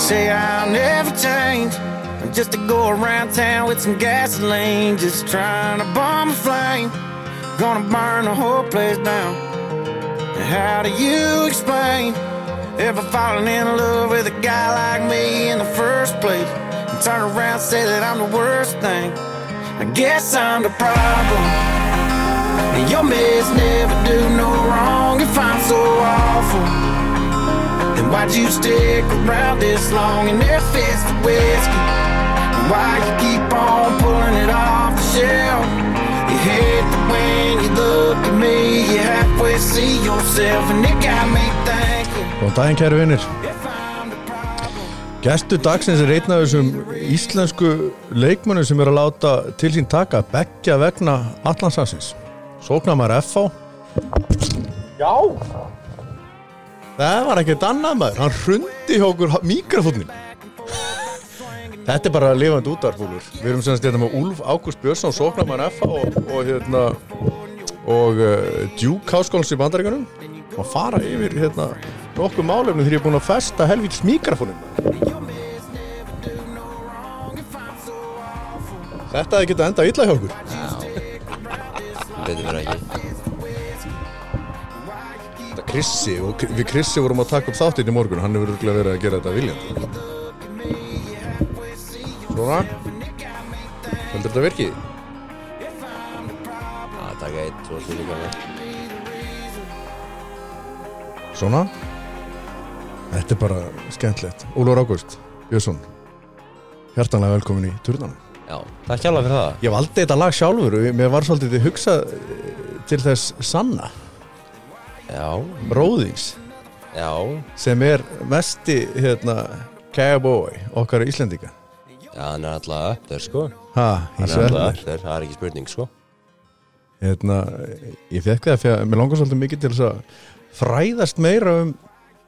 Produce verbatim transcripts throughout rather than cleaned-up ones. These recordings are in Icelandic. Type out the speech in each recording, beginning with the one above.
say I'll never change, just to go around town with some gasoline, just trying to bomb a flame, gonna burn the whole place down. And how do you explain ever falling in love with a guy like me in the first place, and turn around and say that I'm the worst thing? I guess I'm the problem, and your mess never do no wrong. If I'm so awful, then why'd you stick around this long and if it's the whiskey? Why you keep on pulling it off the shelf? You hate that when you look at me, you halfway see yourself, and it got me thinking. Góðan daginn, kæru vinir. Gestur dagsins er einn af þessum íslensku leikmönnum sem er að láta til sín taka beggja vegna Atlantshafsins. Sóknarmaður F H. Já. Það var ekkert annað maður. Hann hrundi hjá okkur mikrofóninn. Þetta er bara lifandi útvarpúlur. Við erum semst hérna með Úlf Ágúst Björnsson, sóknarmaður F H og, og hérna og uh, Duke Háskólans í Bandaríkjunum og fara yfir hérna nokkuð málefni þegar ég er búinn að festa helvítis mikrofóninn. Þetta hefði getað endað illa hjá okkur. Já, betur verið ekki. Þetta Krissi, og við Krissi vorum að taka upp þáttinn í morgun, hann hefur örugglega verið að gera þetta viljandi. Svona, heldur þetta virkið? Já, taka eitt, tvo snýningar. Svona, þetta er bara skemmtilegt. Úlfur Ágúst Björnsson, hjartanlega velkomin í Turnanum. Já, takk hjálpa fyrir það. Ég valdi þetta lag sjálfur og mér var svolítið hugsað til þess Sanna. Já. Bróðings. Já. Sem er mesti, hérna, cowboy okkar Íslendinga. Já, hann er alltaf upp þér, sko. Ha, hann er alltaf upp þér, það er ekki spurning, sko. Hérna, ég fekk það fyrir að mér langar svolítið mikið til þess að fræðast meira um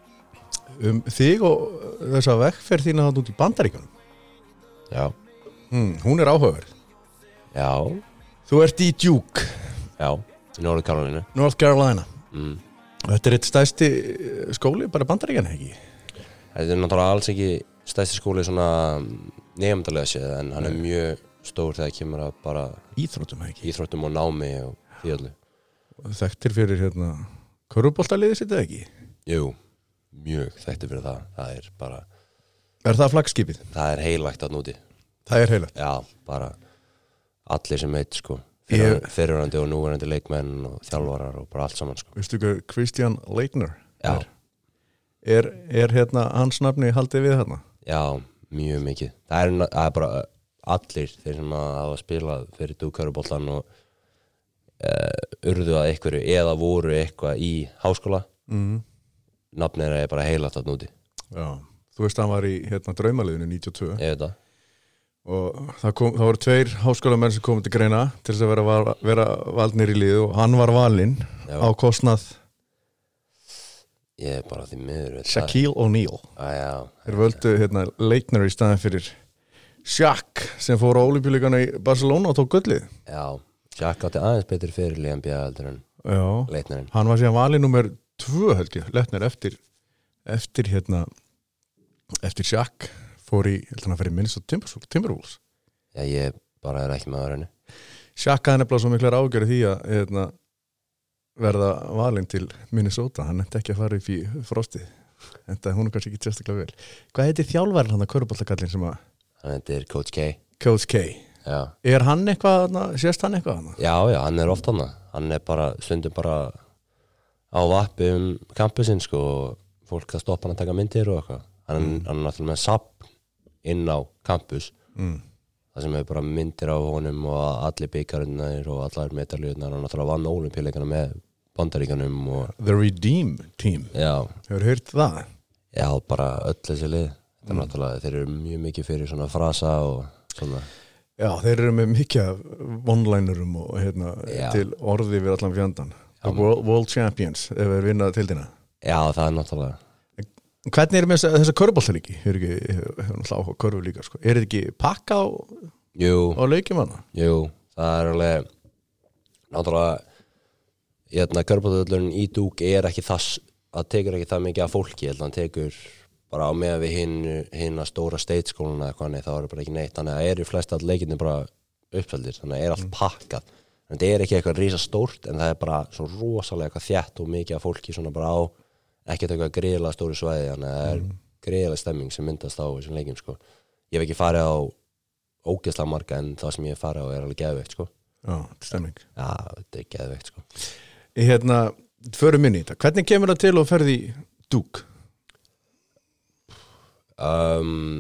um þig og þessa vegferð þína þarna út í Bandaríkjunum. Já. Hmm, hún er áhugaverð. Já. Þú ert í Duke. Já, í North Carolina. North Carolina. Mm. Þetta er eitt stærsti skóli bara Bandaríkjanna, ekki? Þetta er náttúrulega alls ekki stærsti skóli svona nefndalega séð, en hann er mjög stór þegar kemur að bara íþróttum, ekki? Íþróttum og námi og því öllu. Þekktir fyrir hérna körfuboltaliðið sitt, ekki? Jú, mjög þekktir fyrir það. Það er bara... Er það flaggskipið? Það er heilagt að núti. Það er heilagt? Já, bara allir sem heit, sko. Fyrir, ég... Fyrirverandi og núverandi leikmenn og þjálfarar og bara allt saman, sko. Veistu hvað Christian Leitner er? Er, er hérna hans nafni haldið við hérna? Já, mjög mikið. Það er, það er bara allir þeir sem að hafa spilað fyrir dúkörfuboltan og uh, urðu að einhverju eða voru eitthvað í háskóla. Mm. Nafnið er bara heilagt að núti. Já, þú veist að hann var í hérna draumaliðinu níutíu og tvö. Ég veit það. Og það, kom, það voru tveir háskólamenn sem komið til greina til þess að vera, val, vera valdnir í lið og hann var valinn á kostnað ég er bara því miður Shaquille O'Neal. ah, Þeir völdu hérna, Leitner í staðin fyrir Shaq sem fór á Ólympíuleikana í Barcelona og tók gullið. Já, Shaq átti aðeins betur fyrir í N B A heldur en Leitnerinn. Hann var síðan valinn nummer tvö held ég, Leitner eftir eftir hérna eftir Shaq fór í, held hann að fyrir Minnesota Timberwolves. Já, ég bara er ekki með það reyni. Shaq hafði nefnilega svo miklar ágjörði því að hérna, verða valinn til Minnesota. Hann nefndi ekki að fara upp í frostið. En það hún er kannski ekki sérstaklega vel. Hvað heitir þjálfarinn hann að körfuboltakallinn sem að... Hann heitir Coach K. Coach K. Já. Er hann eitthvað, sést hann eitthvað hann? Já, já, hann er oft hann. Hann er bara, stundum bara á vappi um campusinn, sko, og fólk að stoppa hann að taka myndir og eitthvað. Hann, mm. hann er náttúrulega með sapn inn á campus mm. það sem hefur bara myndir á honum og allir byggarunnar og allar medaljunar og náttúrulega vann Ólympíuleikana með Bandaríkjanum og The Redeem Team. Já. Hefur heyrt það? Já, bara öll þessi lið. Það er mm. náttúrulega, þeir eru mjög mikið fyrir svona frasa og svona. Já, þeir eru með mikið one-linerum og hérna Já. Til orði við allan fjandan. The world, world Champions ef þeir vinna til dina. Já, það er náttúrulega. Hvernig er með þessa körfuboltalíki? Hefur ekki, hefur náttúrulega áhuga körfu líka, sko. Er þetta ekki pakka á, á leikjum hana? Jú, það er alveg, náttúrulega, hérna, körfuboltavöllurinn í Duke er ekki það, það tekur ekki það mikið af fólki, hann tekur bara á meðan við hinn hinn að stóra state-skóluna eitthvað þannig, þá er bara ekki neitt, þannig að er í flest all leikirni bara uppseldir, þannig að er allt pakkað en það er ekki eitthvað rísa stórt en það er bara svo rosalega eitthvað þétt og mikið af fólki svona bara á ekkert eitthvað gríðlega stóri svæði, þannig að það er mm. gríðlega stemming sem myndast á þessum leikjum sko. Ég hef ekki farið á ógeðslega marga en það sem ég hef farið á er alveg geðveikt sko. Já, stemming. Já, þetta er geðveikt sko. Hérna, förum inn í þetta. Hvernig kemur það til að ferði í dúk? Um,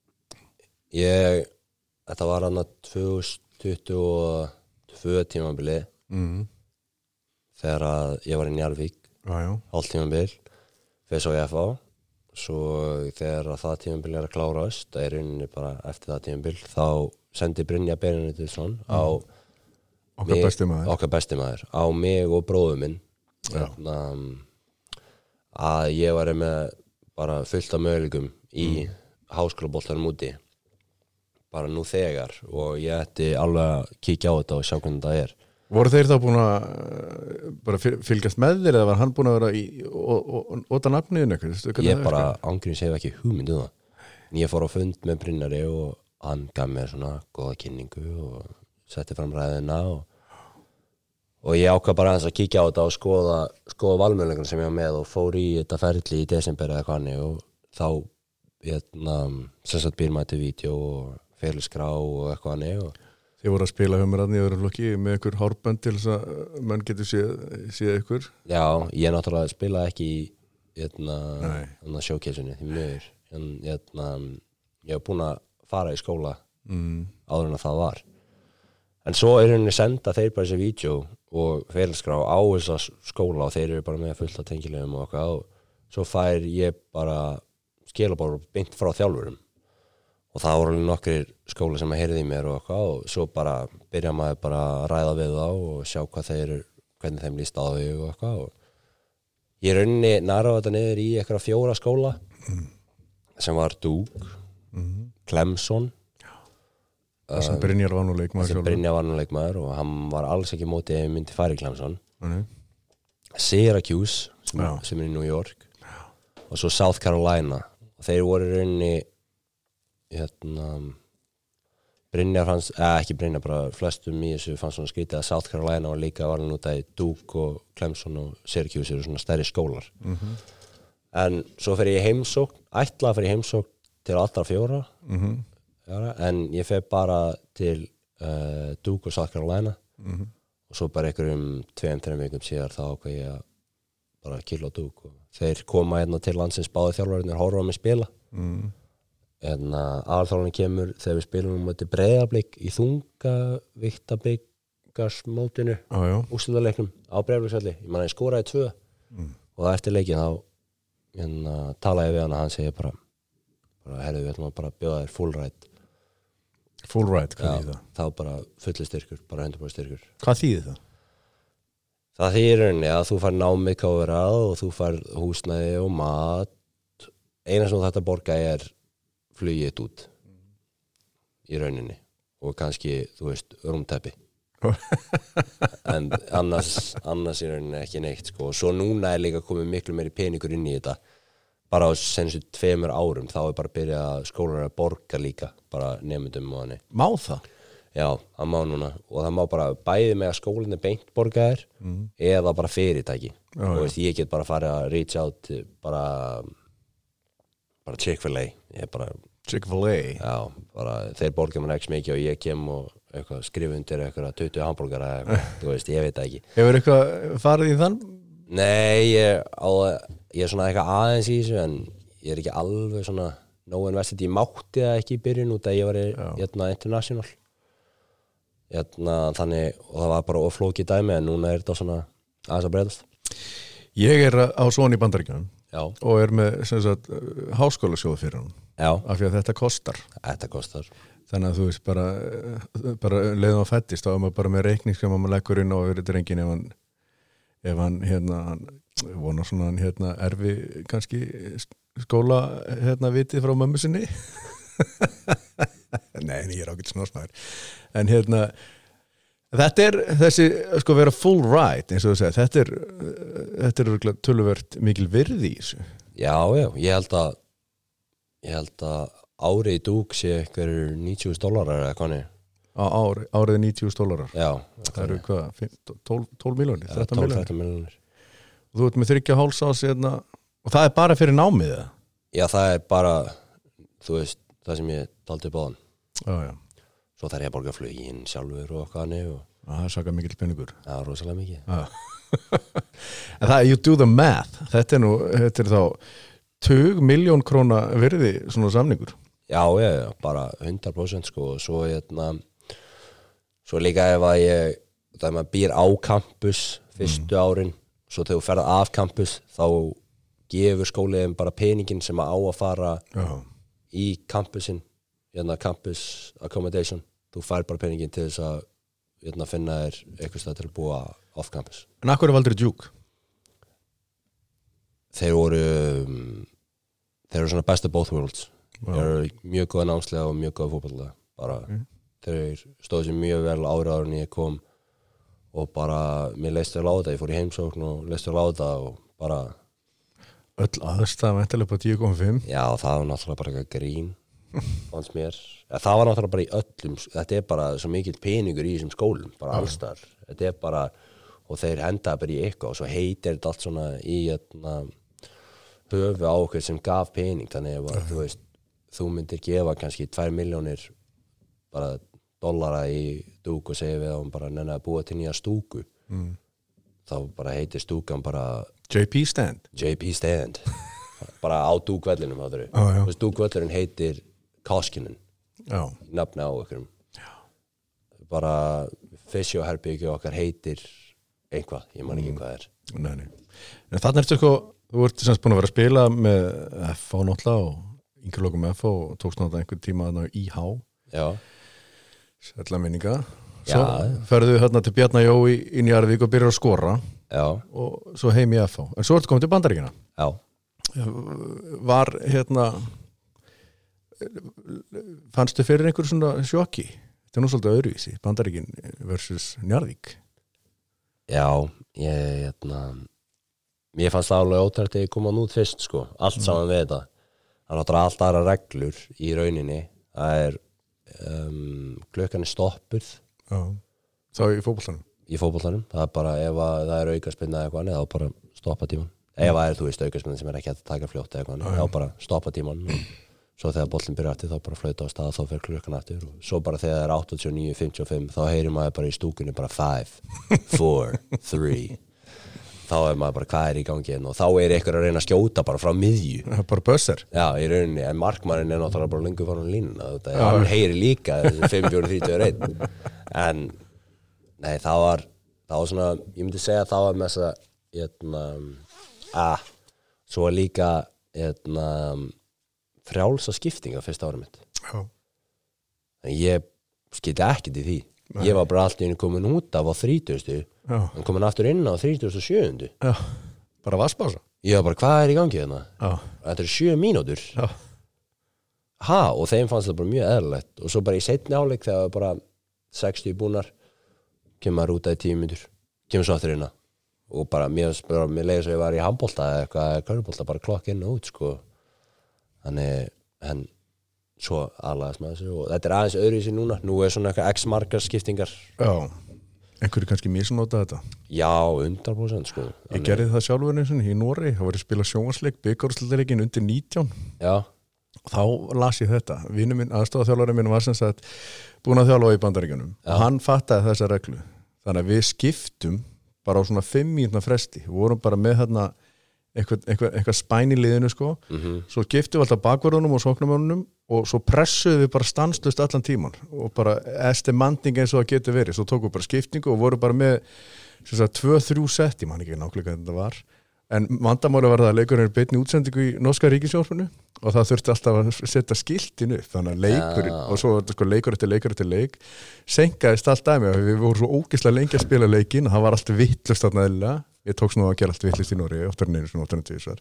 ég, þetta var hann að tvö þúsund tuttugu og tvö tímabili mm. þegar að ég var í Njarðvík, hálft tímabil, fyrir svo ég F A, svo þegar að það tímabil er að klárast, það er rauninni bara eftir það tímabil, þá sendi Brynja Benediktsson mm. á okkar mig, besti maður. okkar besti maður, á mig og bróður minn, hérna, að ég var með bara fullt af möguleikum í mm. háskólaboltanum úti bara nú þegar og ég ætti alveg að kíkja á þetta og sjá hvernig það er. Voru þeir þá búin að bara fylgjast með þér eða var hann búin að vera í óta nafniðun eitthvað? Ég bara ángríns hef ekki hugmynd um það. Ég fór á fund með Brynjari og hann gaf mér svona góða kynningu og setti fram ræðina og, og ég ákvað bara aðeins að kíkja á þetta og skoða, skoða valmöðleikunum sem ég var með og fór í þetta ferli í desember eða hvernig og þá hérna, sem sagt býr maður til vídeo og félagsgrá og eitthvað annir og Þið voru að spila hjá mér aðni í öðrum flokki með ykkur hárbönd til þess að mann getur séð, séð ykkur. Já, ég náttúrulega spila ekki í hérna sjókessunni því miður en hérna, ég hef búin að fara í skóla mm. áður en að það var. En svo er henni senda þeir bara þessi vídeo og félagsgrá á þessa skóla og þeir eru bara með fullt af tengilegum og eitthvað og svo fær ég bara skilabór beint frá þjálfurum. Og það voru alveg nokkrir skóla sem að heyrði í mér og eitthvað og svo bara byrja maður bara að ræða við þá og sjá hvað þeir, hvernig þeim líst á þau og eitthvað og ég rauninni næra þetta niður í eitthvað fjóra skóla mm. sem var Dúk, mm. Clemson Það sem Brynjar var nú leikmaður Það sem Brynjar var nú leikmaður og hann var alls ekki mótið að ég myndi fara í Clemson mm. Syracuse sem, sem er í New York Já. Og svo South Carolina og þeir voru rauninni hérna Brynjar fannst, eða ekki Brynjar bara flestum í þessu fannst svona skrítið að South Carolina var líka var nú það í Duke og Clemson og Syracuse eru svona stærri skólar mm-hmm. en svo fer ég heimsókn ætlaði fyrir heimsókn til allra fjóra mm-hmm. Jara, en ég fer bara til uh, Duke og South Carolina mm-hmm. og svo bara einhverjum tveim, þreim vikum síðar þá ákvað ég að bara killa á Duke og þeir koma hérna til landsins báði þjálfararnir horfa á mig spila mm. en aðalþjálfarinn kemur þegar við spilum um þetta Breiðablik í þungaviktabikarsmótinu úrslitaleiknum á Breiðabliksvelli ég man að ég skoraði tvö mm. og eftir leikin þá hérna, talaði ég við hann og hann segir bara, bara herðu við ætlum að bara bjóða þér full ride full ride, hvað þýðir það? þá bara fulli styrkur, bara hundrað prósent styrkur hvað þýðir það? það þýðir rauninni að þú fær námið coverað og þú fær húsnæði og mat eina sem þetta borga er flugið út í rauninni og kannski, þú veist, rúmteppi en annars, annars í rauninni ekki neitt sko. Og svo núna er líka komið miklu meiri peningur inn í þetta bara á senstu tveimur árum þá er bara að byrja að skólar að borga líka bara nemendum og hannig Má það? Já, það má núna og það má bara bæði með að skólinni beint borga þér mm. eða bara fyrirtæki Já, og já. veist, ég get bara farið að reach out bara bara Chick-fil-A ég bara Chick-fil-A já, bara þeir borga mér ekki mikið og ég kem og eitthvað skrifa undir eitthvað tuttugu hambúrgara eitthvað, þú veist, ég veit það ekki Hefur eitthvað farið í þann? Nei, ég, á, ég er svona eitthvað aðeins í þessu en ég er ekki alveg svona no invested, ég mátti það ekki í byrjun út að ég var í hérna, international hérna, þannig og það var bara oflókið dæmi en núna er þetta svona aðeins að breytast Ég er á svona í Bandaríkjunum Já. og er með sem sagt, háskólasjóð fyrir hann Já. af því að þetta kostar Þetta kostar þannig að þú veist bara, bara leiðum að fættist þá er maður bara með reikning sem maður leggur inn á yfir drengin ef hann, ef hann hérna, hann vonar svona hann hérna erfi kannski skóla hérna vitið frá mömmu sinni Nei, ég er ágætt snósmaður en hérna þetta er þessi, sko vera full ride eins og þú segir, þetta er þetta er töluvert mikil virði í þessu Já, já, ég held að Ég held að árið í dúk sé eitthvað níutíu þúsund dollarar eða hvað niður. Á ári, árið níutíu þúsund dollarar. Já. Það eru hvað, tólf miljónir, Ja, þrettán tólf miljónir. þrettán milljónir. Og þú ert með þriggja háls á sérna, og það er bara fyrir námið það? Já, það er bara, þú veist, það sem ég taldi upp á þann. Já, já. Svo þarf ég að borga fluginn sjálfur og hvað niður. Það er saka mikill peningur. Já, rosalega mikið. Já. En það er, you do the math. Þetta er nú, þetta er þá tug miljón króna virði svona samningur. Já, já, já, bara hundrað prósent sko og svo hérna, svo líka ef að ég, það er maður býr á campus fyrstu árin, svo þegar þú ferð af campus þá gefur skóliðin bara peningin sem að á að fara Já. í campusin, hérna campus accommodation, þú fær bara peningin til þess að hérna, finna þér eitthvað stað til að búa off campus. En akkur er valdur Duke? Þeir voru um, þeir eru svona best of both worlds. Þeir eru mjög góða námslega og mjög góða fótbollega bara, mm. þeir stóðu sér mjög vel árið áður en ég kom og bara, mér leist vel á þetta, ég fór í heimsókn og leist vel á þetta og bara Öll aðstæða væntanlega på tíu komma fimm. Já, það var náttúrulega bara eitthvað grín fannst mér, ja, það var náttúrulega bara í öllum, þetta er bara svo mikill peningur í þessum skólum, bara allstar þetta er bara, og þeir henda bara í eitthvað og svo heitir þetta allt svona í etna, höfu á okkur sem gaf pening, þannig að þú veist þú myndir gefa kannski tvær miljónir bara dollara í dúk og segja við að hún bara nenni að búa til nýja stúku mm. þá bara heitir stúkan bara J P Stand J P Stand bara á dúkvellinum ah, dúkvellurinn heitir Koskinen nafna á okkur bara fysjóherbyggju okkar heitir einhvað, ég man ekki mm. hvað er nei, nei. En þannig ertu sko þú ert semst búin að vera að spila með F H náttúrulega og yngri lokum F H og tókst náttúrulega einhvern tíma þarna í H já sætla minninga svo ferðu hérna til Bjarna Jó í, í Njarðvík og byrjar að skora já. Og svo heim í F H en svo ertu komið til Bandaríkina já. Var hérna fannstu fyrir einhver svona sjokki þetta er nú svolítið öðruvísi Bandaríkin versus Njarðvík já, ég hérna mér fannst það alveg ótært að ég kom að nút fyrst sko, allt mm. saman við þetta það er náttúrulega allt aðra reglur í rauninni það er um, klukkan er stoppuð já. Þá í fótboltanum í fótboltanum, það er bara ef að, það er aukaspinna eða eitthvað þá bara stoppa tíman ef það er þú veist aukaspinna sem er ekki að taka fljótt eða eitthvað þá bara stoppa tíman og svo þegar bollin byrjar aftur þá bara flauta á stað þá fer klukkan aftur og svo bara þegar það er áttatíu og níu fimmtíu og fimm þá heyrir maður bara í stúkunni bara five, four, three þá er maður bara hvað er í gangi og þá er eitthvað að reyna að skjóta bara frá miðju það er bara bösser já, í rauninni, en markmannin er náttúrulega bara lengur farin línuna þetta, hann heyri líka þessi fimm, fjórir, þrjátíu og eitt en nei, það var það var svona, ég myndi segja að það var með þess að hérna, að svo líka hérna, frjálsa skiptinga fyrsta ára mitt já. En ég skildi ekkert í því nei. Ég var bara allt í einu komin út af á þrítugustu en komin aftur inn á þrítugustu og sjöundu já, bara vassbása ég var bara, hvað er í gangi hérna? Já. Þetta er sjö mínútur já. Ha, og þeim fannst það bara mjög eðlilegt og svo bara í seinni áleik þegar bara sextíu búnar kemur maður út af tíu mínútur kemur svo aftur inn og bara mér, mér leiði svo ég var í handbolta eða eitthvað, körfubolta bara klokk inn og út sko þannig, en svo aðlagast með þessu og þetta er aðeins öðruvísi núna nú er svona eitthvað x-markar skiptingar já, einhverju kannski misnota þetta já, hundrað prósent sko þannig... ég gerði það sjálfur eins og í Noregi þá var ég að spila sjónvarsleik, byggarúrslitaleikin undir nítján já þá las ég þetta, vinur minn, aðstoðarþjálfari minn var sem sagt búin að þjálfa í Bandaríkjunum og hann fattaði þessa reglu þannig að við skiptum bara á svona fimm mínútna fresti við vorum bara með hérna eitthvað, eitthvað, eitthvað spæn í liðinu sko mm-hmm. svo skiptum við alltaf bakverðunum og sóknarmönnunum og svo pressuðum við bara stanslust allan tíman og bara esti manding eins og það getur verið svo tókum við bara skiptingu og vorum bara með sem sagt tvö, þrjú sett, ég man ekki nákvæmlega þetta var en vandamáli var það að leikurinn er beinni útsendingu í norska ríkisjónvarpinu og það þurfti alltaf að setja skiltinu þannig að leikurinn ja. Og svo sko, leikur eftir leikur eftir leik senkaðist allt að mig og við vorum svo ógeðslega lengi að spila leikinn það var allt vittlust þarna eðlilega ég tókst nú að gera allt vittlust í Noregi oftar en einu svona oftar en tvisvar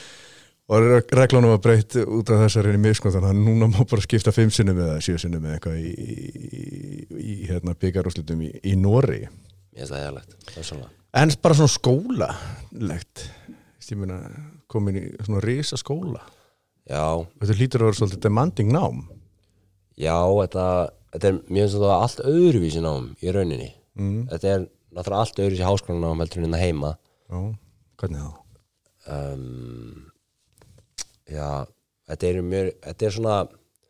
og reglunum var breytt út af þessari miskun þannig að núna má bara skipta fimm sinnum eða sjö sinnum eða eitthvað í, í, í hérna, bikarúrslitum í, í Noregi ég veist það er alveg, það er svona en bara svona skólalegt ég meina komin í svona risa skóla Já. Þetta hlýtur að vera svolítið demanding nám. Já, þetta, þetta er mjög svona allt öðruvísi nám í rauninni. Mm. Þetta er náttúrulega allt öðruvísi háskólanám heldur en það heima. Já, hvernig þá? Um, já, þetta er mjög, þetta er svona,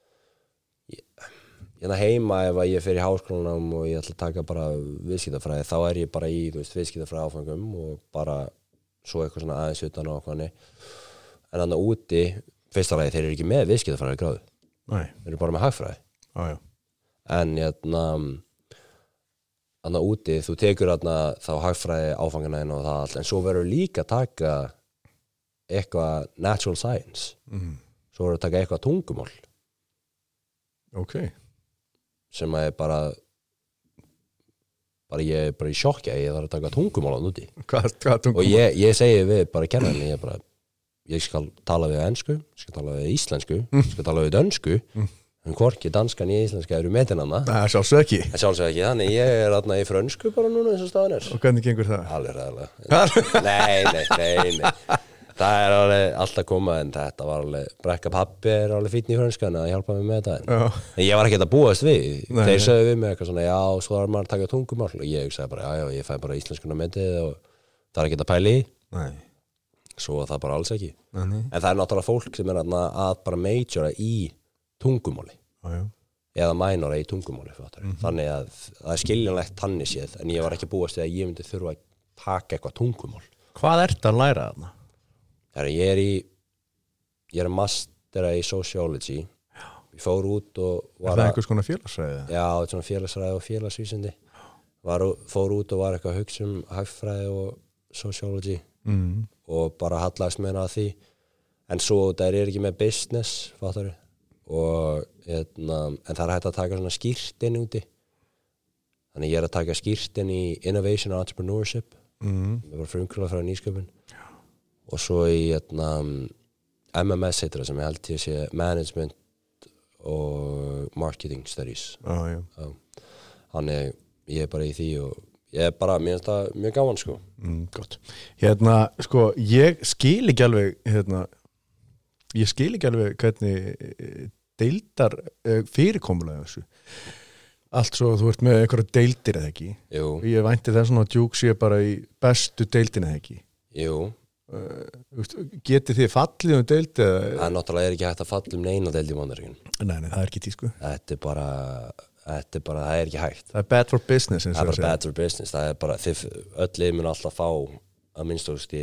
ég er heima ef að ég fer í háskólanám og ég ætla að taka bara viðskiptafræði, þá er ég bara í, þú veist, viðskiptafræði áfangum og bara svo eitthvað svona aðeins utan á okkarni. En þannig úti, fyrsta lagi, þeir eru ekki með viðskiptafræði gráðu. Nei. Þeir eru bara með hagfræði. Já, já. En hérna, þannig úti, þú tekur þarna þá hagfræði áfangana inn og það allt, en svo verður líka að taka eitthvað natural science. Mm. Svo verður að taka eitthvað tungumál. Ok. Sem er bara, bara ég er bara í sjokki að ég þarf að taka tungumál á núti. Hvað, hvað tungumál? Og ég, ég segi við bara kennarinn, ég bara, ég skal tala við ensku, ég skal tala við íslensku, ég skal tala við dönsku, mm. en hvorki danskan í íslenska eru metinanna. Það er sjálfsög ekki. Það er sjálfsög ekki, þannig ég er þarna í frönsku bara núna eins og staðan er. Og hvernig gengur það? Alveg ræðilega. nei, nei, nei, nei. Það er alveg alltaf koma, en þetta var alveg, brekka pappi er alveg fínn í frönskan að hjálpa mig með þetta. En, en ég var ekki að búast við. Nei, þeir sögðu við mig eitthvað svona, já, svo er maður að taka tungumál. Og ég sagði bara, já, já, ég fæ bara íslenskuna metið og það er ekki að pæla í. Nei. Svo það bara alls ekki. Nei. En það er náttúrulega fólk sem er að, að bara majora í tungumáli. Já, já. Eða mænora í tungumáli. Mm-hmm. Þannig að það er skiljanlegt tannig séð, en ég var ekki búast við að ég myndi þurfa að taka eitthvað tungumál. Hvað ertu að læra þarna? Þegar ég er í, ég er að mastera í sociology. Já. Ég fór út og var að... Er það einhvers konar félagsfræði? Já, svona félagsfræði og félagsvísindi. Var, fór út og var eitthvað að hugsa um hagfræði og sociology. Mm. Og bara hallaðist meina að því. En svo það er ekki með business, fattar við. Og, etna, en það er hægt að taka svona skírtin úti. Þannig ég er að taka skírtin í Innovation and Entrepreneurship. Mm. Ég var frumkvöld frá nýsköpun. Og svo í etna, M M S heitir það sem ég held til að sé Management og Marketing Studies. Ah, já. Já. Þannig ég er bara í því og ég er bara, mér finnst það mjög gaman sko. Mm, gott. Hérna, sko, ég skil ekki alveg, hérna, ég skil ekki alveg hvernig deildar fyrirkomulega þessu. Allt svo, þú ert með einhverja deildir eða ekki. Jú. Ég vænti það svona að Duke sé bara í bestu deildina eða ekki. Jú. Uh, getið þið fallið um deild eða? Það er náttúrulega er ekki hægt að falla um neina deild í Bandaríkjunum. Nei, nei, það er ekki tísku. Þetta er bara, þetta er bara, það er ekki hægt. Það er bad for business. Það er bara bad for business. Það er bara, þið, öll lið mun alltaf fá að minnstofst í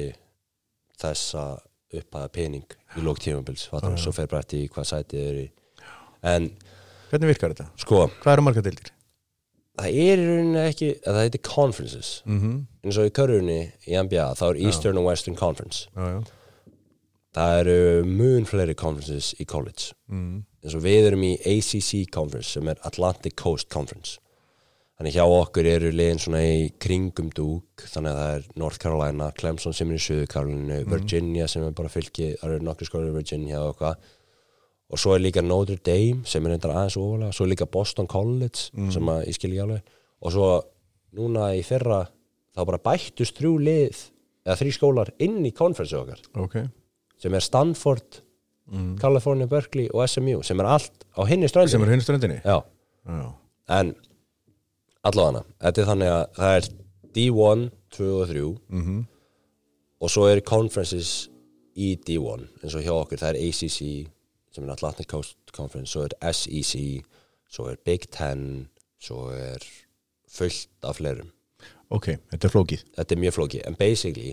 þessa upphæða pening í lók tímabils. Fattar, svo fer bara eftir í hvað sætið er í. En hvernig virkar þetta? Sko, hvað eru margar deildir? Það er í rauninni ekki, það heitir conferences. Mm-hmm. eins og í körfunni í N B A, þá er Eastern já. Og Western Conference. Já, já. Það eru mun fleiri conferences í college. Mm. eins og við erum í A C C Conference sem er Atlantic Coast Conference. Þannig hjá okkur eru liðin svona í kringum Duke, þannig að það er North Carolina, Clemson sem er í Suður Carolina, mm. Virginia sem er bara fylki, það eru nokkru skólar í Virginia og eitthvað. Og svo er líka Notre Dame sem er reyndar aðeins ofalega, svo er líka Boston College mm. sem að ég skil ekki alveg. Og svo núna í fyrra þá bara bættust þrjú lið eða þrjú skólar inn í konferensu okkar. Okay. Sem er Stanford, mm. California, Berkeley og S M U sem er allt á hinni ströndinni. Sem er hinni ströndinni? Já. Já. En allavega, þetta er þannig að það er D one, tvö og þrjú mm-hmm. og svo er conferences í D one eins og hjá okkur, það er A C C sem er Atlantic Coast Conference, svo er S E C, svo er Big Ten, svo er fullt af fleirum. Ok, þetta er flókið. Þetta er mjög flókið, en basically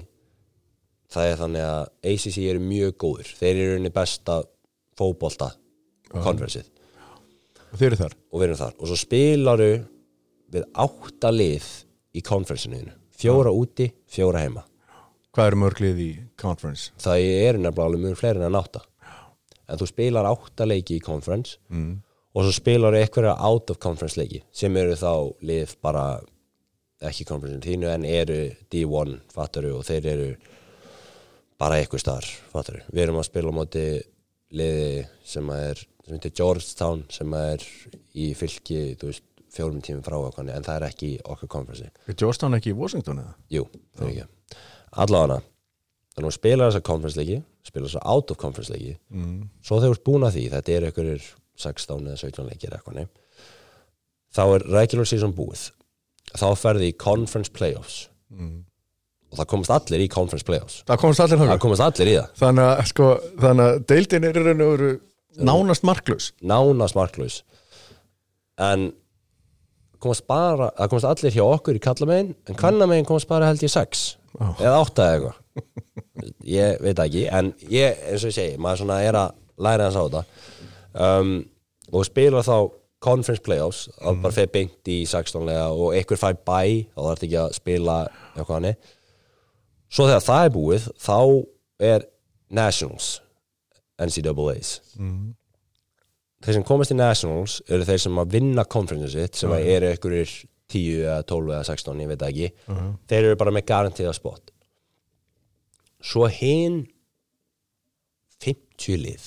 það er þannig að A C C eru mjög góður. Þeir eru unni besta fótbolta konferensið. Og þeir eru þar? Og við erum þar. Og svo spilaru við átta lið í konferensinu. Fjóra ah. úti, fjóra heima. Hvað eru mörg lið í conference? Það eru nefnilega alveg mjög fleiri en átta. En þú spilar átta leiki í conference mm. og svo spilar einhverja out of conference leiki sem eru þá lið bara ekki conference þínu en eru D one fattaru og þeir eru bara eitthvað staðar fattaru. Við erum að spila á móti liði sem er sem heitir Georgetown sem er í fylki þú veist fjórum tímum frá okkur en það er ekki okkar conference. Er Georgetown ekki í Washington eða? Jú, það er ekki. Allavega þannig að spila þessa conference leiki spila þessa out of conference leiki mm. svo þegar þú ert búin að því, þetta er einhverjir sextán eða sautján leikir eitthvað nei. Þá er regular season búið þá ferði í conference playoffs mm. og það komast allir í conference playoffs það komast allir, það komast allir í það þannig að, sko, þannig að deildin er í raun og veru nánast marklaus nánast marklaus en komast bara, það komast allir hjá okkur í kallamegin en kvennamegin komast bara held ég sex oh. eða átta eða eitthvað ég veit ekki, en ég, eins og ég segi maður svona er að læra hans á þetta um, og spila þá conference playoffs, þá mm. bara fer beint í sextánlega og einhver fær bæ þá þarf þetta ekki að spila eitthvað hannig svo þegar það er búið þá er Nationals N C A A's mm. þeir sem komast í Nationals eru þeir sem að vinna conference sitt sem uh-huh. eru einhverjir tíu eða tólf eða sextán, ég veit ekki uh-huh. þeir eru bara með garantíða spot svo hinn fimmtíu lið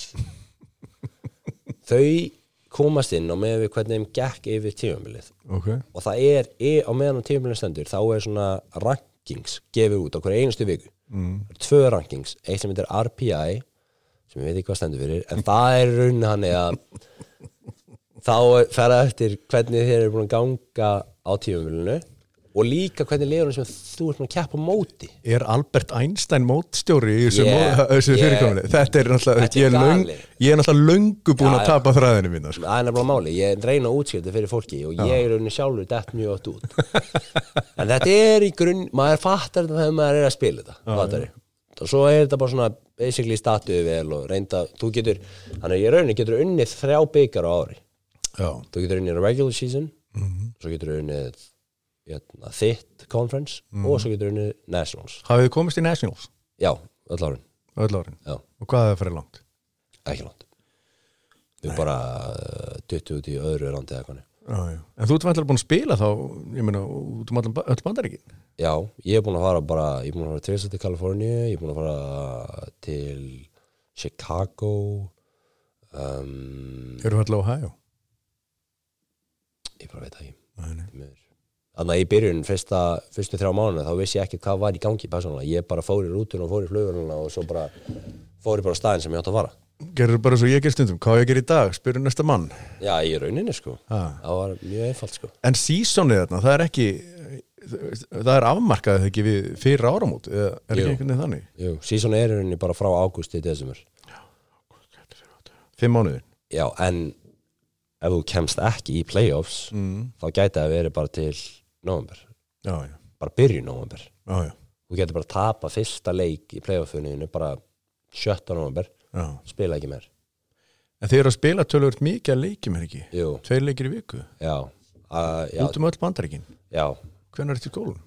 þau komast inn og með við hvernig þeim gekk yfir tímabilið okay. og það er, er á meðan á tímabilið stendur þá er svona rankings gefið út á hverju einustu viku mm. tvö rankings, eitt sem heitir R P I sem ég veit ekki hvað stendur fyrir en það er raunin hann að þá fer það eftir hvernig þeir eru búin að ganga á tímabilinu og líka hvernig liðurinn sem þú ert búin að keppa móti er Albert Einstein mótstjóri í þessu yeah, yeah, fyrirkominu þetta er náttúrulega ég er, löng, ég er náttúrulega löngu búin ja, að tapa þræðinu mína sko. það er nefnilega máli, ég reyna að útskipta fyrir fólki og ég er raunin sjálfur dett mjög átt út en þetta er í grunn maður fattar þetta þegar maður er að spila þetta já, og svo er þetta bara svona basically statuði vel og reynda þú getur, þannig að ég raunin getur unnið þrjá byggar á ári já. Þú getur unnið regular season mm-hmm. svo getur unnið hérna, þitt conference mm. og svo getur unnið Nationals hafið þið komist í Nationals? Já, öll árin öll árin? Já. Og hvað er það fyrir langt? Ekki langt við erum bara uh, tuttugu út í öðru randi eða hvernig já, já. En þú ert vantilega búin að spila þá ég meina, út um allan, öll bandaríkin? Já, ég er búin að fara bara ég er búin að fara til til Kaliforníu ég er búin að fara til Chicago um, Eru vantilega Ohio? Ég bara veit það ekki nei, nei. Þannig að í byrjun fyrsta, fyrstu þrjá mánuði þá vissi ég ekki hvað var í gangi persónulega. Ég bara fór í rútuna og fór í flugvélina og svo bara fór ég bara á staðinn sem ég átti að fara. Gerður bara svo ég ger stundum, hvað ég ger í dag? Spyrir næsta mann. Já, í rauninni sko. Ah. Það var mjög einfalt sko. En seasonið þarna, það er ekki, það er afmarkað ekki við fyrir áramót, eða er ekki einhvern veginn þannig? Jú, seasonið er í rauninni bara frá ágúst til desember. Fimm mánuðir? Já, en ef þú kemst ekki í playoffs, mm. þá gæti það verið bara til nóvember. Já, já. Bara byrju nóvember. Já, já. Þú getur bara tapa fyrsta leik í playoffinu bara sjötta nóvember. Já. Spila ekki meir. En þið eru að spila tölvöld mikið að leikjum er ekki? Jú. Tveir leikir í viku? Já. Uh, já. Út um öll bandaríkin? Já. Hvenær er þetta í skólan?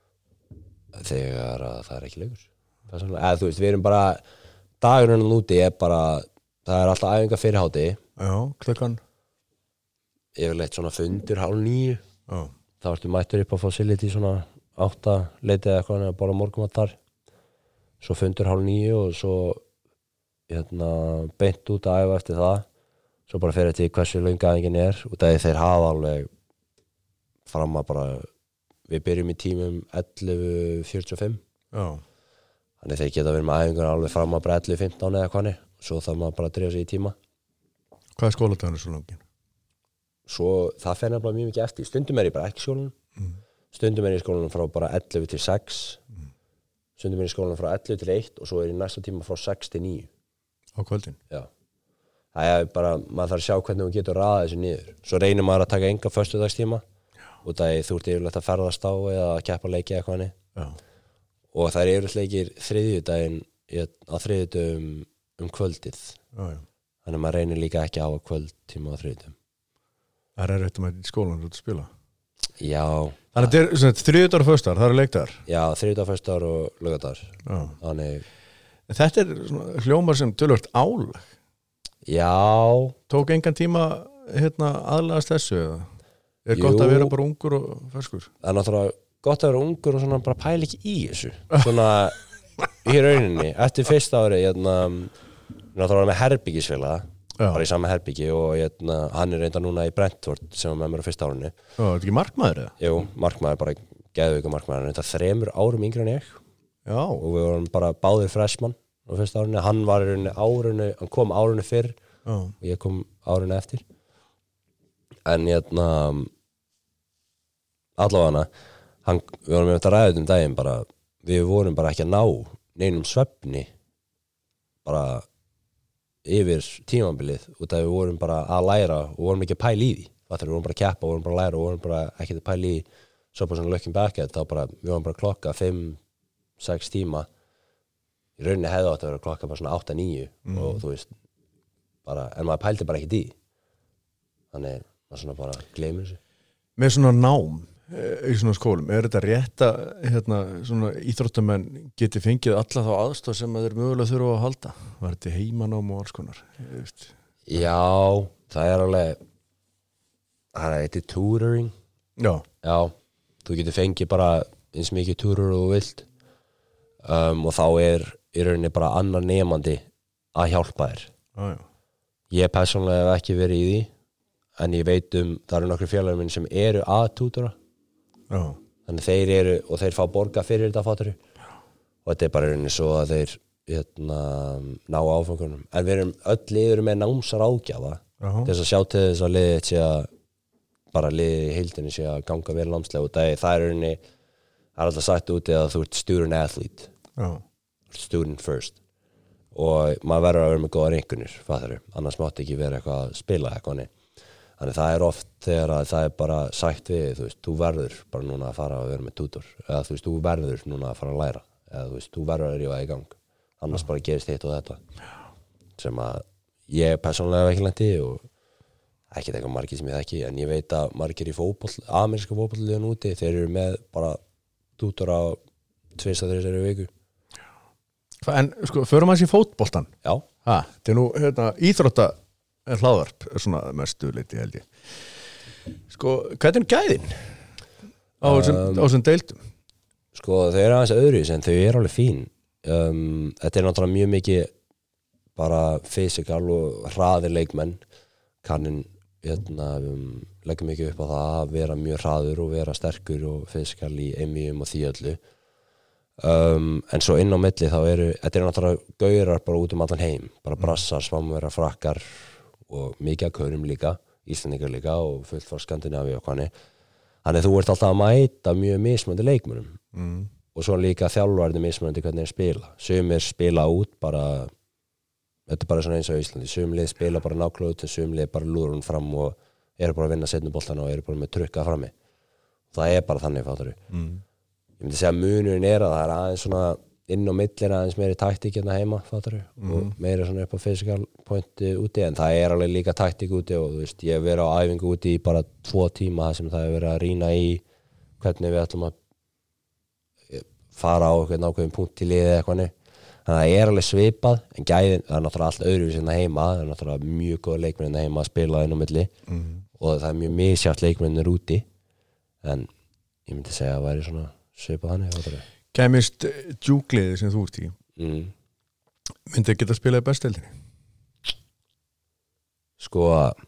Þegar það er ekki leikur. Eða þú veist, við erum bara dagurinn úti er bara, það er alltaf æfingar fyrir háti. Já, klukkan? Yfirleitt svona fundur hálf níu. Já. Þá ertu mættur upp á facility svona átta leitið eða eitthvað að borða morgumat þar. Svo fundur hálf níu og svo hérna beint út að æfa eftir það. Svo bara fyrir til hversu löng æfingin er út af því þeir hafa alveg fram að bara við byrjum í tímum ellefu fjörutíu og fimm. Já. Þannig þeir geta verið með æfingar alveg fram að bara ellefu fimmtán eða hvernig. Svo þarf maður bara að drefa sig í tíma. Hvað er skóladagurinn svo langinn? Svo það fer nefnilega mjög mikið eftir. Stundum er ég bara ekki í skólanum. Mm. Stundum er ég í skólanum frá bara ellefu til sex. Mm. Stundum er ég í skólanum frá ellefu til eitt og svo er ég næsta tíma frá sex til níu. Á kvöldin? Já. Það er bara, maður þarf að sjá hvernig hún getur raðað þessu niður. Svo reynir maður að taka enga föstudagstíma og það er þú ert yfirleitt að ferðast á eða að keppa leiki eitthvað hannig. Já. Og það er yfirleitt leikir þriðjudaginn á þriðjudögum um kvöldið. Já, já. Þannig að maður reynir líka ekki á að kvöldtíma á þriðjudögum. Það er rétt að maður í skólan út að spila? Já. Þannig að þetta er þriðjudagur og föstudagur, það eru leikdagar? Já, þriðjudagur, föstudagur og laugardagur. Já. Þannig... Þetta er svona hljómar sem tölvört álag. Já. Tók engan tíma hérna, aðlagast þessu eða? Er Jú. Gott að vera bara ungur og ferskur? Það er náttúrulega gott að vera ungur og svona bara pæla ekki í þessu. Svona í rauninni. Eftir fyrsta ári, hérna, náttúrulega með herbyggisfélaga, bara í sama herbyggi og hérna, hann er reynda núna í Brentford sem var með mér á fyrsta árinu. Já, er þetta ekki markmaður eða? Jú, markmaður, bara geðveikur markmaður. Hann er þetta þremur árum yngri en ég. Já. og við vorum bara báðir freshman á fyrsta árinu, hann var í rauninni árinu hann kom árinu fyrr Já. og ég kom árinu eftir en hérna allavega hann, við vorum með þetta ræðið um daginn bara, við vorum bara ekki að ná neinum svefni bara yfir tímabilið út af við vorum bara að læra og vorum ekki að pæla í því við vorum bara að keppa og vorum bara að læra og vorum bara ekki að pæla í svo bara svona looking back þá bara, við vorum bara að klokka fimm sex tíma í rauninni hefði átt að vera að klokka bara svona átta níu mm. og þú veist bara, en maður pældi bara ekki í þannig maður svona bara gleymir þessu Með svona nám í svona skólum, er þetta rétt að hérna, svona íþróttamenn geti fengið alla þá aðstoð sem þeir mögulega þurfa að halda? Var þetta heimanám og alls konar? Já, það er alveg það er eitthvað tutoring Já. Já, þú getur fengið bara eins mikið tutor og þú vilt um, og þá er í rauninni bara annar nemandi að hjálpa þér Já, já. Ég persónulega hef ekki verið í því en ég veit um, það eru nokkru félagar minn sem eru að tutora Já. þannig þeir eru og þeir fá borga fyrir þetta fatturu og þetta er bara rauninni svo að þeir hérna, ná áfangunum en við erum öll liður með námsar ágjafa til þess að sjá til þess að liðið sé að bara liðið í heildinni sé að ganga vel námslega og það er rauninni það er alltaf sagt úti að þú ert student athlete Já. student first og maður verður að vera með góðar einkunnir fatturu, annars mátti ekki vera eitthvað að spila eitthvað þannig það er oft þegar að það er bara sagt við, þú veist, þú verður bara núna að fara að vera með tutor eða þú veist, þú verður núna að fara að læra eða þú veist, þú verður að rífa í gang annars bara gerist hitt og þetta sem að ég persónulega hef ekki lent í og ekki eitthvað margir sem ég þekki en ég veit að margir í fótboll, ameríska fótbollliðan úti þeir eru með bara tutor á tvisvar þrisvar í viku En sko, förum aðeins í fótboltan Já ha, þetta er nú hérna, íþrótta er hlaðvarp er svona mestu leiti held ég sko, hvernig er gæðin á þessum um, á þessum deildum? Sko, þau eru aðeins öðruvísi en þau eru alveg fín um, þetta er náttúrulega mjög mikið bara fysikal og hraðir leikmenn kannin hérna, um, leggur mikið upp á það að vera mjög hraður og vera sterkur og fysikal í einvíum og því öllu um, en svo inn á milli þá eru þetta eru náttúrulega gaurar bara út um allan heim bara brassar, svammverðar, frakkar og mikið að kaurum líka, Íslendingar líka og fullt frá Skandinavíu og hvaðni þannig þú ert alltaf að mæta mjög mismunandi leikmönnum mm. og svo líka þjálfarnir mismunandi hvernig þeir spila sumir spila út bara þetta er bara svona eins og Íslandi sumir lið spila bara nákvæmlega út en sumir lið bara lúður hún fram og eru bara að vinna setni boltana og eru bara með trukka frammi það er bara þannig fattari mm. ég myndi segja að munurinn er að það er aðeins svona inn á millir aðeins meiri taktík hérna heima fattari mm. og meiri svona upp á physical pointi úti en það er alveg líka taktík úti og þú veist ég hef verið á æfingu úti í bara tvo tíma þar sem það hefur verið að rýna í hvernig við ætlum að fara á eitthvað nákvæmum punkt í liðið eitthvað þannig að það er alveg svipað en gæðin, það er náttúrulega allt öðruvísi hérna heima það er náttúrulega mjög góð leikmenn hérna heima að spila inn á milli mm. og það er mjög misjátt leikmennir úti en ég myndi segja að það væri svona svipað þannig Kæmist djúgliði sem þú ert í mm. myndi geta að spila í besteldinni? Sko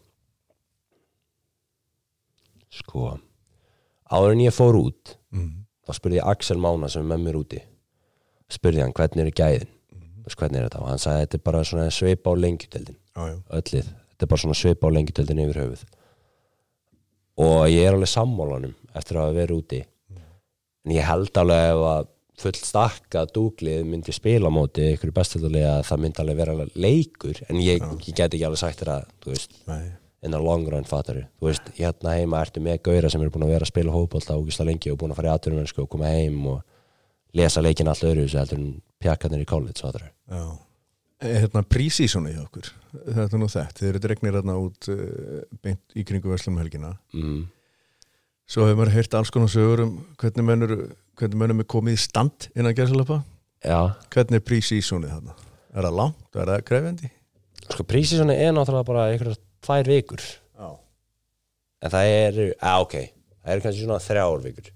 sko áður en ég fór út mm. þá spurði ég Axel Mána sem er með mér úti spurði hann hvernig eru gæðin mm. hvernig er þetta og hann sagði þetta er bara svona svipa á lengjudeldin ah, öllið, þetta er bara svona svipa á lengjudeldin yfir höfuð og ég er alveg sammálanum eftir að hafa verið úti mm. en ég held alveg ef að full stakka dúglið myndi spila á móti ykkur bestöldlega að það myndi alveg vera leikur en ég, ég get ekki alveg sagt þér að þú veist, in a long run fattari þú veist, hérna heima ertu með gauðra sem eru búin að vera að spila hópbolta ógislega lengi og búin að fara í atvinnumennsku og koma heim og lesa leikin allt öðru heldur en pjakkarnir í college fattari Já, hérna prísísoni hjá okkur þetta er nú þekkt, þeir eru dregnir hérna út uh, beint í kringu verslum helgina mm. Svo hefur maður heyrt alls konar sögur um hvernig mennur hvernig mennum er komið í stand innan gæsalappa Já Hvernig er prísísonið þarna? Er það langt? Er það krefjandi? Sko prísísonið er náttúrulega bara einhverjar tvær vikur Já En það eru, á ok það eru kannski svona þrjár vikur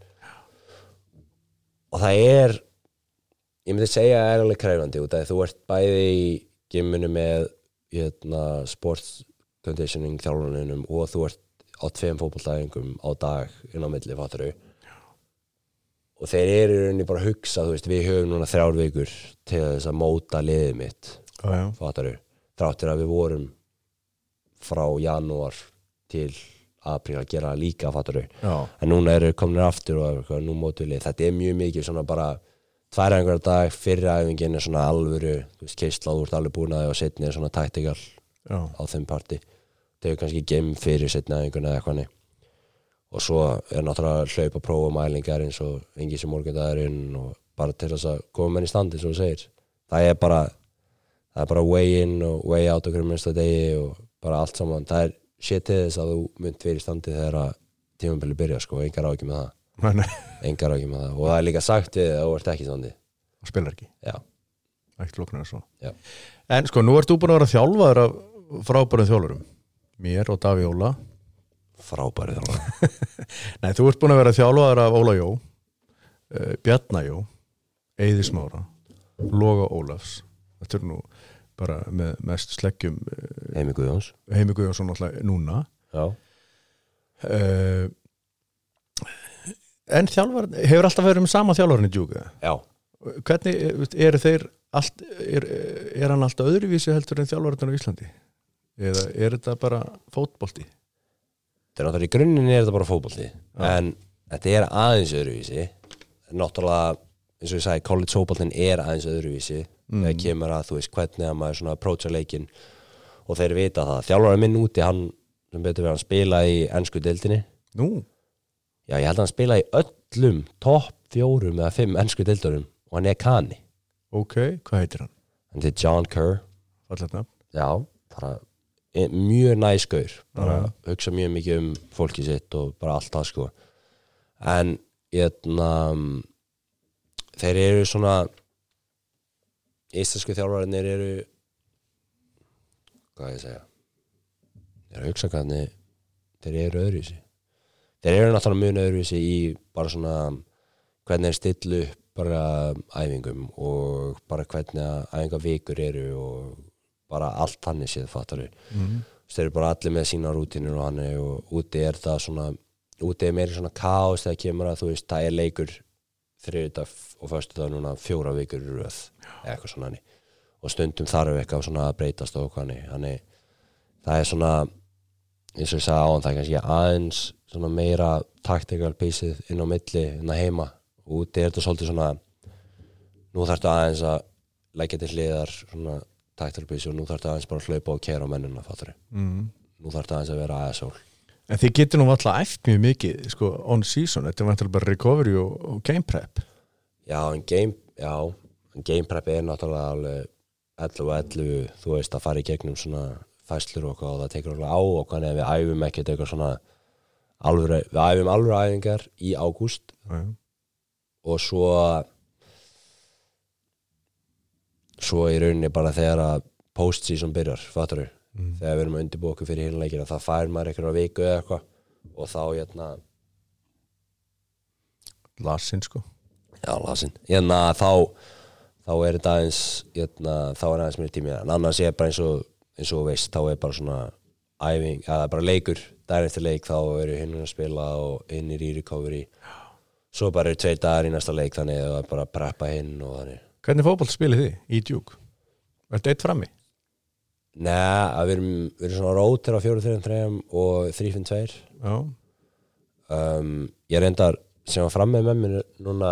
og það er ég myndi segja að það er alveg krefjandi út að þú ert bæði í gyminu með hérna, sports conditioning þjálfunum og þú ert á tveim fótboltaæfingum á dag inn á milli fatturu og þeir eru í rauninni bara að hugsa, þú veist, við höfum núna þrjár vikur til þess að móta liðið mitt Já, já. fattaru, þráttir að við vorum frá janúar til apríl að gera líka fattaru, Já. en núna eru komin aftur og eitthvað, nú mótum við lið, þetta er mjög mikið svona bara tvær æfingar á dag, fyrri æfingin er svona alvöru, þú veist, keislað úr alveg búin að og setni er svona tactical Já. á þeim parti, þau er kannski gemm fyrir setni æfinguna eða eitthvað og svo er náttúrulega hlaupa prófa mælingar eins og engi sem morgundagurinn og bara til þess að koma menn í standi sem þú segir, það er bara það er bara way in og way out okkur minnsta degi og bara allt saman, það er sér til þess að þú mynd verið í standi þegar að tímabili byrja sko, engar áhyggjur með það Nei, engar áhyggjur með það og það er líka sagt við að þú ert ekki í standi það spilar ekki Já. Ekkert flóknar en svo Já. En sko, nú ert þú búin að vera þjálfaður af frábærum þjálfurum mér og Daví Óla frábæri þjálfari Nei, þú ert búin að vera þjálfaður af Óla Jó uh, Bjarna Jó Eiði Smára, Loga Ólafs þetta er nú bara með mest sleggjum uh, Heimi Guðjóns Heimi Guðjónsson alltaf núna Já. uh, En þjálfar hefur alltaf verið um sama þjálfarinn í Djúk Já. Hvernig eru þeir allt, er, er hann alltaf öðruvísi heldur en þjálfarinn á Íslandi eða er þetta bara fótbolti? Þetta er náttúrulega í grunninn er þetta bara fótbolti en þetta er aðeins öðruvísi náttúrulega eins og ég sagði college fótboltin er aðeins öðruvísi mm. þegar kemur að þú veist hvernig að maður svona approacha leikinn og þeir vita það þjálfarinn minn úti hann sem betur við hann spila í ensku deildinni Nú? Já, ég held að hann spila í öllum topp fjórum eða fimm ensku deildurum og hann er kani Ok, hvað heitir hann? Hann heitir John Kerr Fallegt nafn Já, bara mjög næskur bara Já. hugsa mjög mikið um fólki sitt og bara allt það sko en eitna, þeir eru svona íslensku þjálfararnir eru hvað ég segja þeir eru hugsa hvernig þeir eru öðruvísi þeir eru náttúrulega mjög öðruvísi í bara svona hvernig þeir stillu upp bara æfingum og bara hvernig æfinga vikur eru og bara allt hann er séð fattaru mm. þeir eru bara allir með sína rútínur og hann er og úti er það svona úti er meiri svona kaos þegar kemur að þú veist það er leikur þriðjudag og föstudag núna fjóra vikur í röð eða eitthvað svona hann og stundum þarf eitthvað svona að breytast og hvað hann það er svona eins og ég sagði á hann það er kannski aðeins svona meira tactical pieceið inn á milli inn að heima og úti er þetta svolítið svona nú þarftu aðeins að leggja til hliðar svona tactical piece og nú þarftu aðeins bara að hlaupa og keyra á mennina fattari mm. nú þarftu aðeins að vera aðeins sól En þið getur nú alltaf æft mjög mikið sko on season, þetta er vantilega bara recovery og, og game prep Já, en game, já, en game prep er náttúrulega alveg ellefu og ellefu, þú veist að fara í gegnum svona fæslur og hvað og það tekur alveg á og hvernig við æfum ekkert eitthvað svona alvöru, við æfum alvöru æfingar í ágúst Já. og svo svo í rauninni bara þegar að post-season byrjar, fattar þú? Mm. Þegar við erum að undirbúa okkur fyrir hinleikina það fær maður eitthvað viku eða eitthvað og þá hérna Lasin sko Já, lasin, hérna þá þá er þetta aðeins hérna, þá er aðeins mér tími en annars er bara eins og eins og veist, þá er bara svona æfing, eða bara leikur daginn eftir leik, þá eru hinn að spila og hinn er í recovery svo bara eru tveir dagar í næsta leik þannig að það er bara að preppa hinn og þannig Hvernig fótbolt spilið þið í Djúk? Er þetta eitt frammi? Nei, við erum, við erum svona rótir á fjóru, þrejum, þrejum og þrjú, fimm, tveir Já um, Ég reyndar sem var fram með með mér núna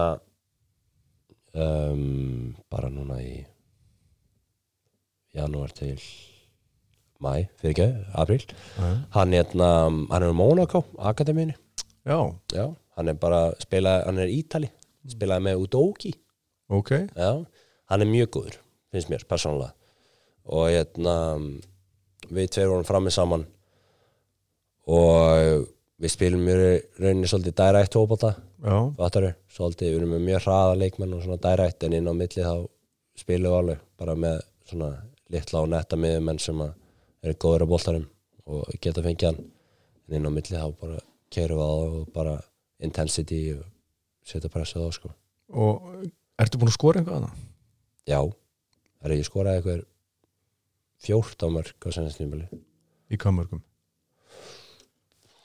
um, bara núna í janúar til mæ, fyrir ekki, apríl Já. Hann, hérna, hann er í Monaco, akademíunni Já, Já, hann er bara spila, hann er Ítali spilaði með Udoki ok Já, hann er mjög góður finnst mér, persónulega og hérna við tveir vorum frammi saman og við spilum mjög rauninni svolítið direct fótbolta fattaru, svolítið, við erum með mjög hraða leikmenn og svona direct en inn á milli þá spilum við alveg bara með svona litla og netta miðjumenn sem að eru góður á boltanum og geta fengið hann en inn á milli þá bara keyrum við á og bara intensity og setja pressa á sko Og ertu búin að skora eitthvað annað? Já, það er ég skoraði eitthvað fjórtán mörk á senast tímabili Í hvað mörgum?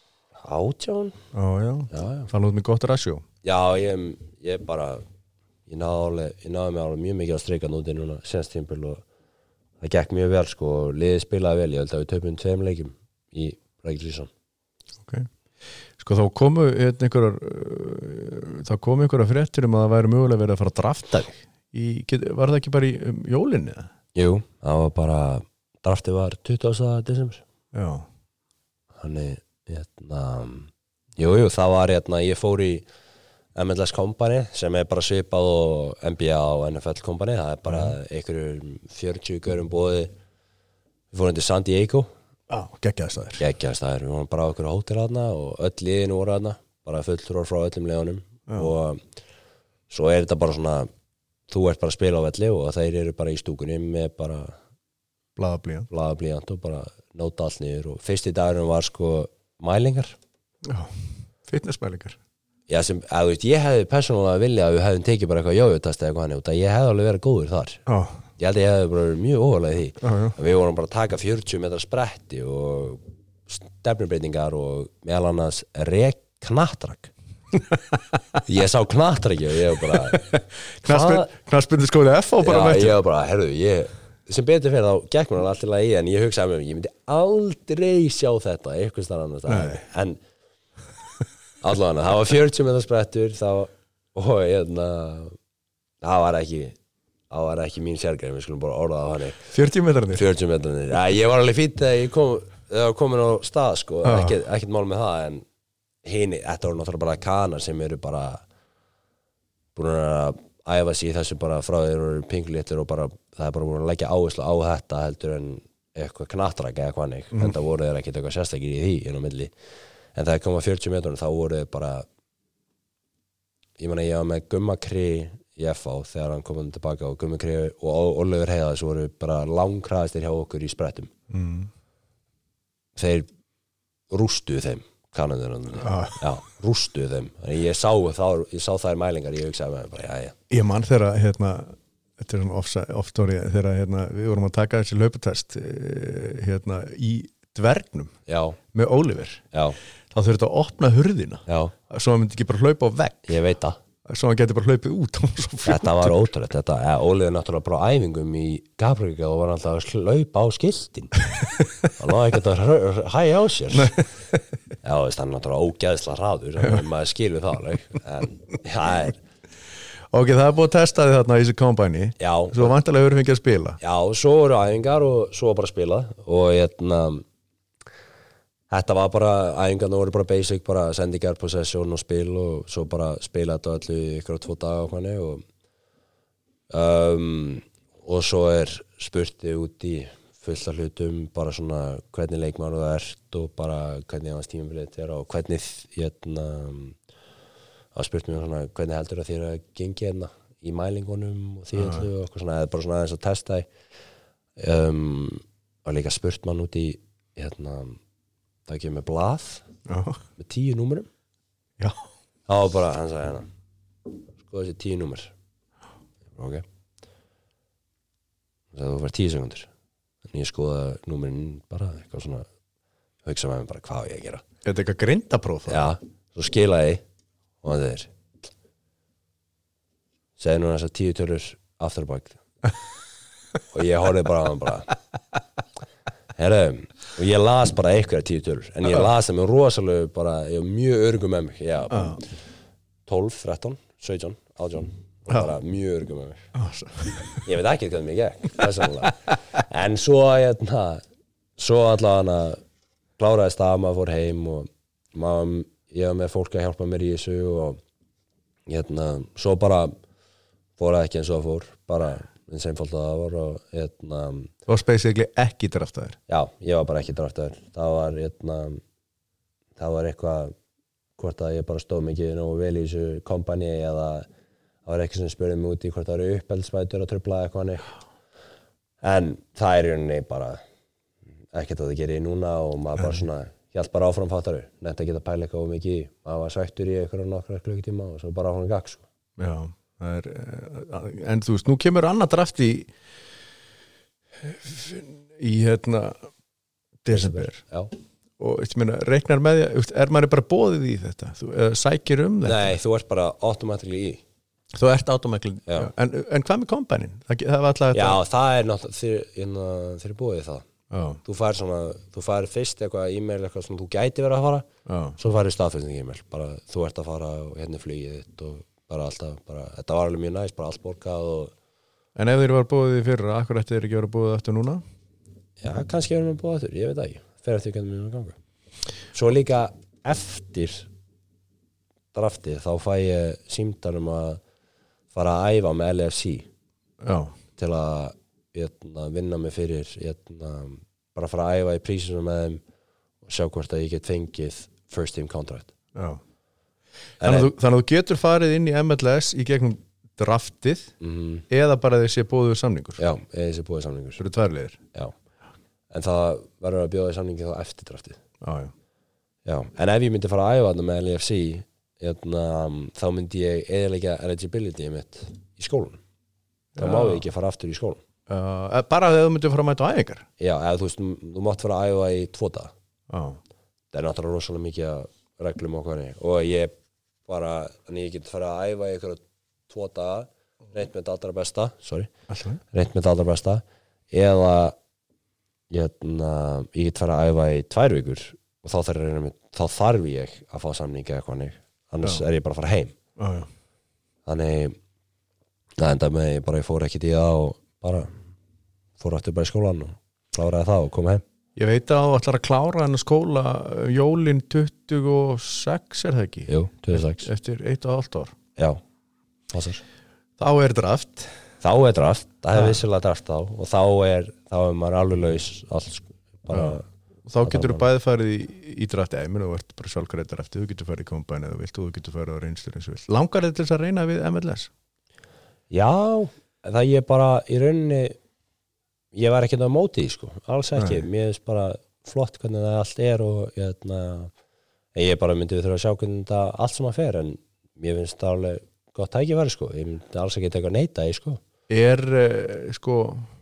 átján Já, já, já, já. það lóð með gott rasjó Já, ég, ég bara ég náði, alveg, ég náði mig alveg mjög mikið að streika núti núna senst tímpil og það gekk mjög vel sko og liðið spilaði vel, ég held að við töpum tveim leikjum í Rækilísan. Ok, sko þá komu einhverjar uh, þá komu einhverjar fréttir um að það væri mögulega verið að fara að drafta þig í, get, var það ekki bara í um, jólinni? Jú, það var bara draftið var tuttugasta desember Já. Þannig, hérna jú, jú, það var hérna, ég fór í M L S Company sem er bara svipað og N B A og N F L Company, það er bara mm. einhverjum fjörutíu görum bóði við fórum til San Diego Já, geggjaði staðir geggjaði staðir, við vorum bara á okkur hótel þarna og öll liðin voru þarna, bara fulltrúar frá öllum liðunum Já. Og svo er þetta bara svona þú ert bara að spila á velli og þeir eru bara í stúkunni með bara blaðablíjant blaðablíjant og bara nóta allt niður og fyrsti dagurinn var sko mælingar Já, fitnessmælingar Já, sem, að, veist, ég hefði persónulega vilja að við hefðum tekið bara eitthvað jójutast eða eitthvað hann út að ég hefði alveg verið góður þar Já. Ég held að ég hefði bara verið mjög óvalega í því Já, já. Við vorum bara að taka fjörutíu metra spretti og stefnumbreytingar og meðal annars rek knattrak Ég sá knattrak og ég var bara Knattspyrnu skóli F og bara Já, ég var bara, herru, ég sem betur fyrir þá gekk mér alltaf í en ég hugsaði með mig, ég myndi aldrei sjá þetta eitthvað starf annars en allavega, það var fjörutíu metra sprettur þá, og hérna það var ekki það var ekki mín sérgrein, við skulum bara orða það hann fjörutíu metrarnir fjörutíu metrarnir, já, ég var alveg fýtt þegar ég kom þegar ég var komin á stað, sko ah. ekkert, ekkert mál með það, en hini, þetta voru náttúrulega bara kanar sem eru bara búin að æfa sig í þessu bara frá þeir eru pinglítir og bara, það er bara búin að leggja áherslu á þetta heldur en eitthvað knattrak eða hvað mm. en það voru þeir ekkert eitthvað sérstakir í því inn á milli en það kom að fjörutíu metrunum þá voru bara ég meina ég var með Gumma Kri í F H þegar hann kom tilbaka og Gummi Kri og Oliver Heiðars voru bara langkraðistir hjá okkur í sprettum mm. þeir rústuðu þeim kananir ah. já, rústuðu þeim þannig ég sá, þá, ég sá þær mælingar ég hugsaði með bara, já, já. Ég man þegar hérna þetta er svona off-story þegar hérna, við vorum að taka þessi laupatest hérna í dvergnum já. Með Oliver já. Þá þurfti þetta að opna hurðina já. Svo hann myndi ekki bara hlaupa á vegg ég veit það svo hann geti bara hlaupið út þetta var ótrúlegt þetta, ja, Oliver náttúrulega bara á æfingum í Gabriel og var alltaf að hlaupa á skiltin hann var ekkert að hæja á sér já, veist, hann náttúrulega ógeðsla hraður maður skilur það alveg en það er ok, það er búið að testa þið þarna í þessu kompæni já, svo vantarlega hefur fengið að spila já, svo voru æfingar og svo bara spila og hérna þetta var bara, æfingarna voru bara basic bara sendingar, possession og spil og svo bara spila þetta öllu í ykkur og tvo daga og hvernig og um, og svo er spurti út í fullt af hlutum bara svona hvernig leikmann þú ert og bara hvernig hans tímabilið er og hvernig hérna það spurt mér svona hvernig heldur það þér að gengi hérna í mælingunum og því öllu og eitthvað svona, eða bara svona aðeins að testa um, og líka spurt mann út í hérna það kemur með blað já. Með tíu númerum já. Það var bara, hann sagði hérna sko þessi tíu númer ok það var bara tíu sekundur en ég skoða númerin bara eitthvað svona hugsa með mér bara hvað ég að gera er þetta eitthvað grindapróf? Já, svo skilaði og það er segði nú þessar tíu tölur aftur á bak og ég horfði bara á hann bara herru, og ég las bara eitthvað tíu tölur en ég las það með rosalega bara, ég var mjög örgum með mig já, tólf, þrettán, sautján, átján og bara mjög örgum með mig ég veit ekki hvað mér gekk en svo hérna, svo allavega kláraðist það, maður fór heim og maður, ég var með fólk að hjálpa mér í þessu og hérna, svo bara fór það ekki eins og það fór bara eins einfalt að það var og hérna þú varst basically ekki draftaður já, ég var bara ekki draftaður það var hérna það var eitthvað hvort að ég bara stóð mikið nógu vel í þessu kompani eða það var eitthvað sem spurði mig út í hvort það eru uppeldisbætur að trufla eitthvað en það er í rauninni bara ekkert að það gerir núna og maður bara svona hélt bara áfram fattaru nefnt að geta pæla eitthvað og mikið maður var sættur í eitthvað nokkra klukkutíma og svo bara áfram gakk sko. já Það er, en þú veist, nú kemur annað draft í í hérna desember já. og ég meina, reiknar með því, er maður bara boðið í þetta? Þú uh, sækir um þetta? Nei, þú ert bara automatically í. Þú ert automatically, en, en hvað með kompaninn? Það, það var alltaf þetta. Já, það er náttúrulega, þeir eru búið það. Já. Þú fær svona, þú fær fyrst eitthvað e-mail, eitthvað sem þú gæti verið að fara, Já. Svo færðu staðfesting e-mail, bara þú ert að fara og hérna flugið þitt og bara alltaf, bara, þetta var alveg mjög næst, bara allt borgað og... En ef þeir var búið í fyrra, akkur ætti þeir ekki verið búið eftir núna? Já, kannski verðum við búið eftir, ég veit það ekki, fer eftir hvernig mér ganga. Svo líka eftir draftið, þá fæ ég símtal um að fara að æfa með L F C Já. Til að hérna, vinna mig fyrir hérna, bara fara að æfa í prísinu með þeim og sjá hvort að ég get fengið first team contract. Já. Þannig að, þú, þannig að þú getur farið inn í M L S í gegnum draftið mm-hmm. eða bara þessi bóðuður samningur? Já, eða þessi bóðuður samningur. Það eru tvær leiðir? Já, en það verður að bjóða í samningi þá eftir draftið. Já, já. Já, en ef ég myndi fara að æfa þarna með L F C hérna, þá myndi ég eðalega eligibility mitt í skólan. Þá má ég ekki fara aftur í skólan. Uh, bara þegar þú myndir fara að mæta á æfingar? Já, eða þú veist, þú mátt fara að æfa í tvo daga. Já. Það er náttúrulega rosalega mikið reglum og hvernig og ég bara, þannig ég get fara að æfa í einhverja tvo daga, reynt með það allra besta, sorry, Alltaf. reynt með það allra besta, eða hérna, ég get fara að æfa í tvær vikur og þá þarf ég, þá þarf ég að fá samningi eða hvernig, annars Já. er ég bara að fara heim. Já, já. Þannig, það enda með ég bara, ég fór ekkert í það og bara fór aftur bara í skólan og kláraði það og kom heim. Ég veit að þú ætlar að klára hann að skóla jólin tuttugu og sex er það ekki? Jú, tuttugu og sex. Eftir eitt og hálft ár. Já, passar. Þá er draft. Þá er draft, það er vissilega draft þá og þá er, þá er maður alveg laus alls, bara... Og þá getur þú bæði farið í, í draft, eða ég minn, þú ert bara sjálfgreið drafti, þú getur farið í kombæn eða þú vilt, og þú getur farið á reynslu eins og vilt. Langar þetta til þess að reyna við M L S? Já, það ég bara í rauninni, ég var ekkert á móti í sko, alls ekki. Nei. Mér finnst bara flott hvernig það allt er og ég, ég bara myndi við þurfa að sjá hvernig þetta allt sem að fer, en mér finnst það alveg gott tækifæri sko, ég myndi alls ekki eitthvað neita í sko. Er uh, sko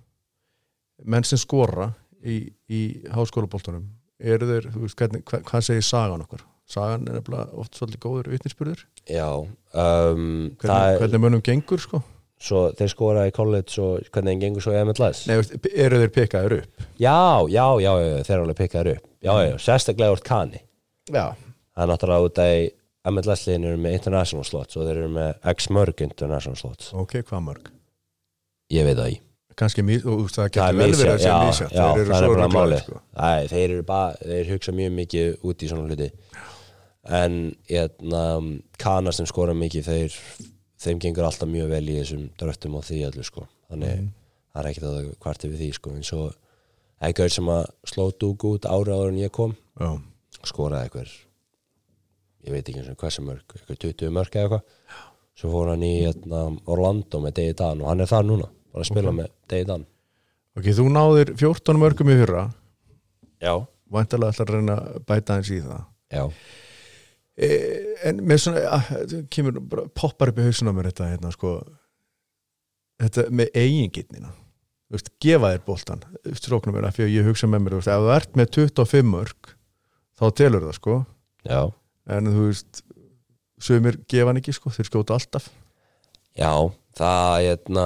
menn sem skora í, í háskólaboltanum, eru þeir, þú veist, hvernig, hva, hvað segir sagan okkar? Sagan er nefnilega oft svolítið góður vitnisburður. Já. Um, hvernig, það, hvernig mönnum gengur sko? Svo þeir skora í college og hvernig þeim gengur svo í M L S? Nei, eru þeir pikkaður upp? Já, já, já, þeir eru alveg pikkaður upp. Já, já, sérstaklega úr Kani. Já. Það er náttúrulega út að M L S-liðin eru með international slots og þeir eru með X mörg international slots. Ok, hvað mörg? Ég veit það í. Kanski mjög, og það getur vel verið að segja mísjátt. Já, já, það er bara málið. Sko. Æ, þeir eru bara, þeir hugsa mjög mikið út í svona hluti. En hérna, Kana sem skora mikið, þeir, þeim gengur alltaf mjög vel í þessum dröftum og því allir, sko. Þannig, mm. það er ekkert að það kvarti við því, sko. En svo, einhver sem að sló dúk út ári áður en ég kom, já. Skoraði einhver, ég veit ekki eins og hvað sem mörg, einhver tuttugu mörg eða eitthvað. Svo fór hann í hérna, Orlando með Degi Dan og hann er þar núna, bara að spila okay. með Degi Dan. Ok, þú náðir fjórtán mörgum í fyrra. Já. Væntanlega ætlar að reyna að bæta eins í það. Já. E, en með svona, að, kemur, poppar upp í hausinn á mér þetta, hérna, sko, þetta með eigingirnina. Þú veist, gefa þér boltan, stróknum mér, af því að ég hugsa með mér, þú veist, ef þú ert með tuttugu og fimm mörg, þá telur það, sko. Já. En þú veist, sumir gefa hann ekki, sko, þeir skjóta alltaf. Já, það, hérna,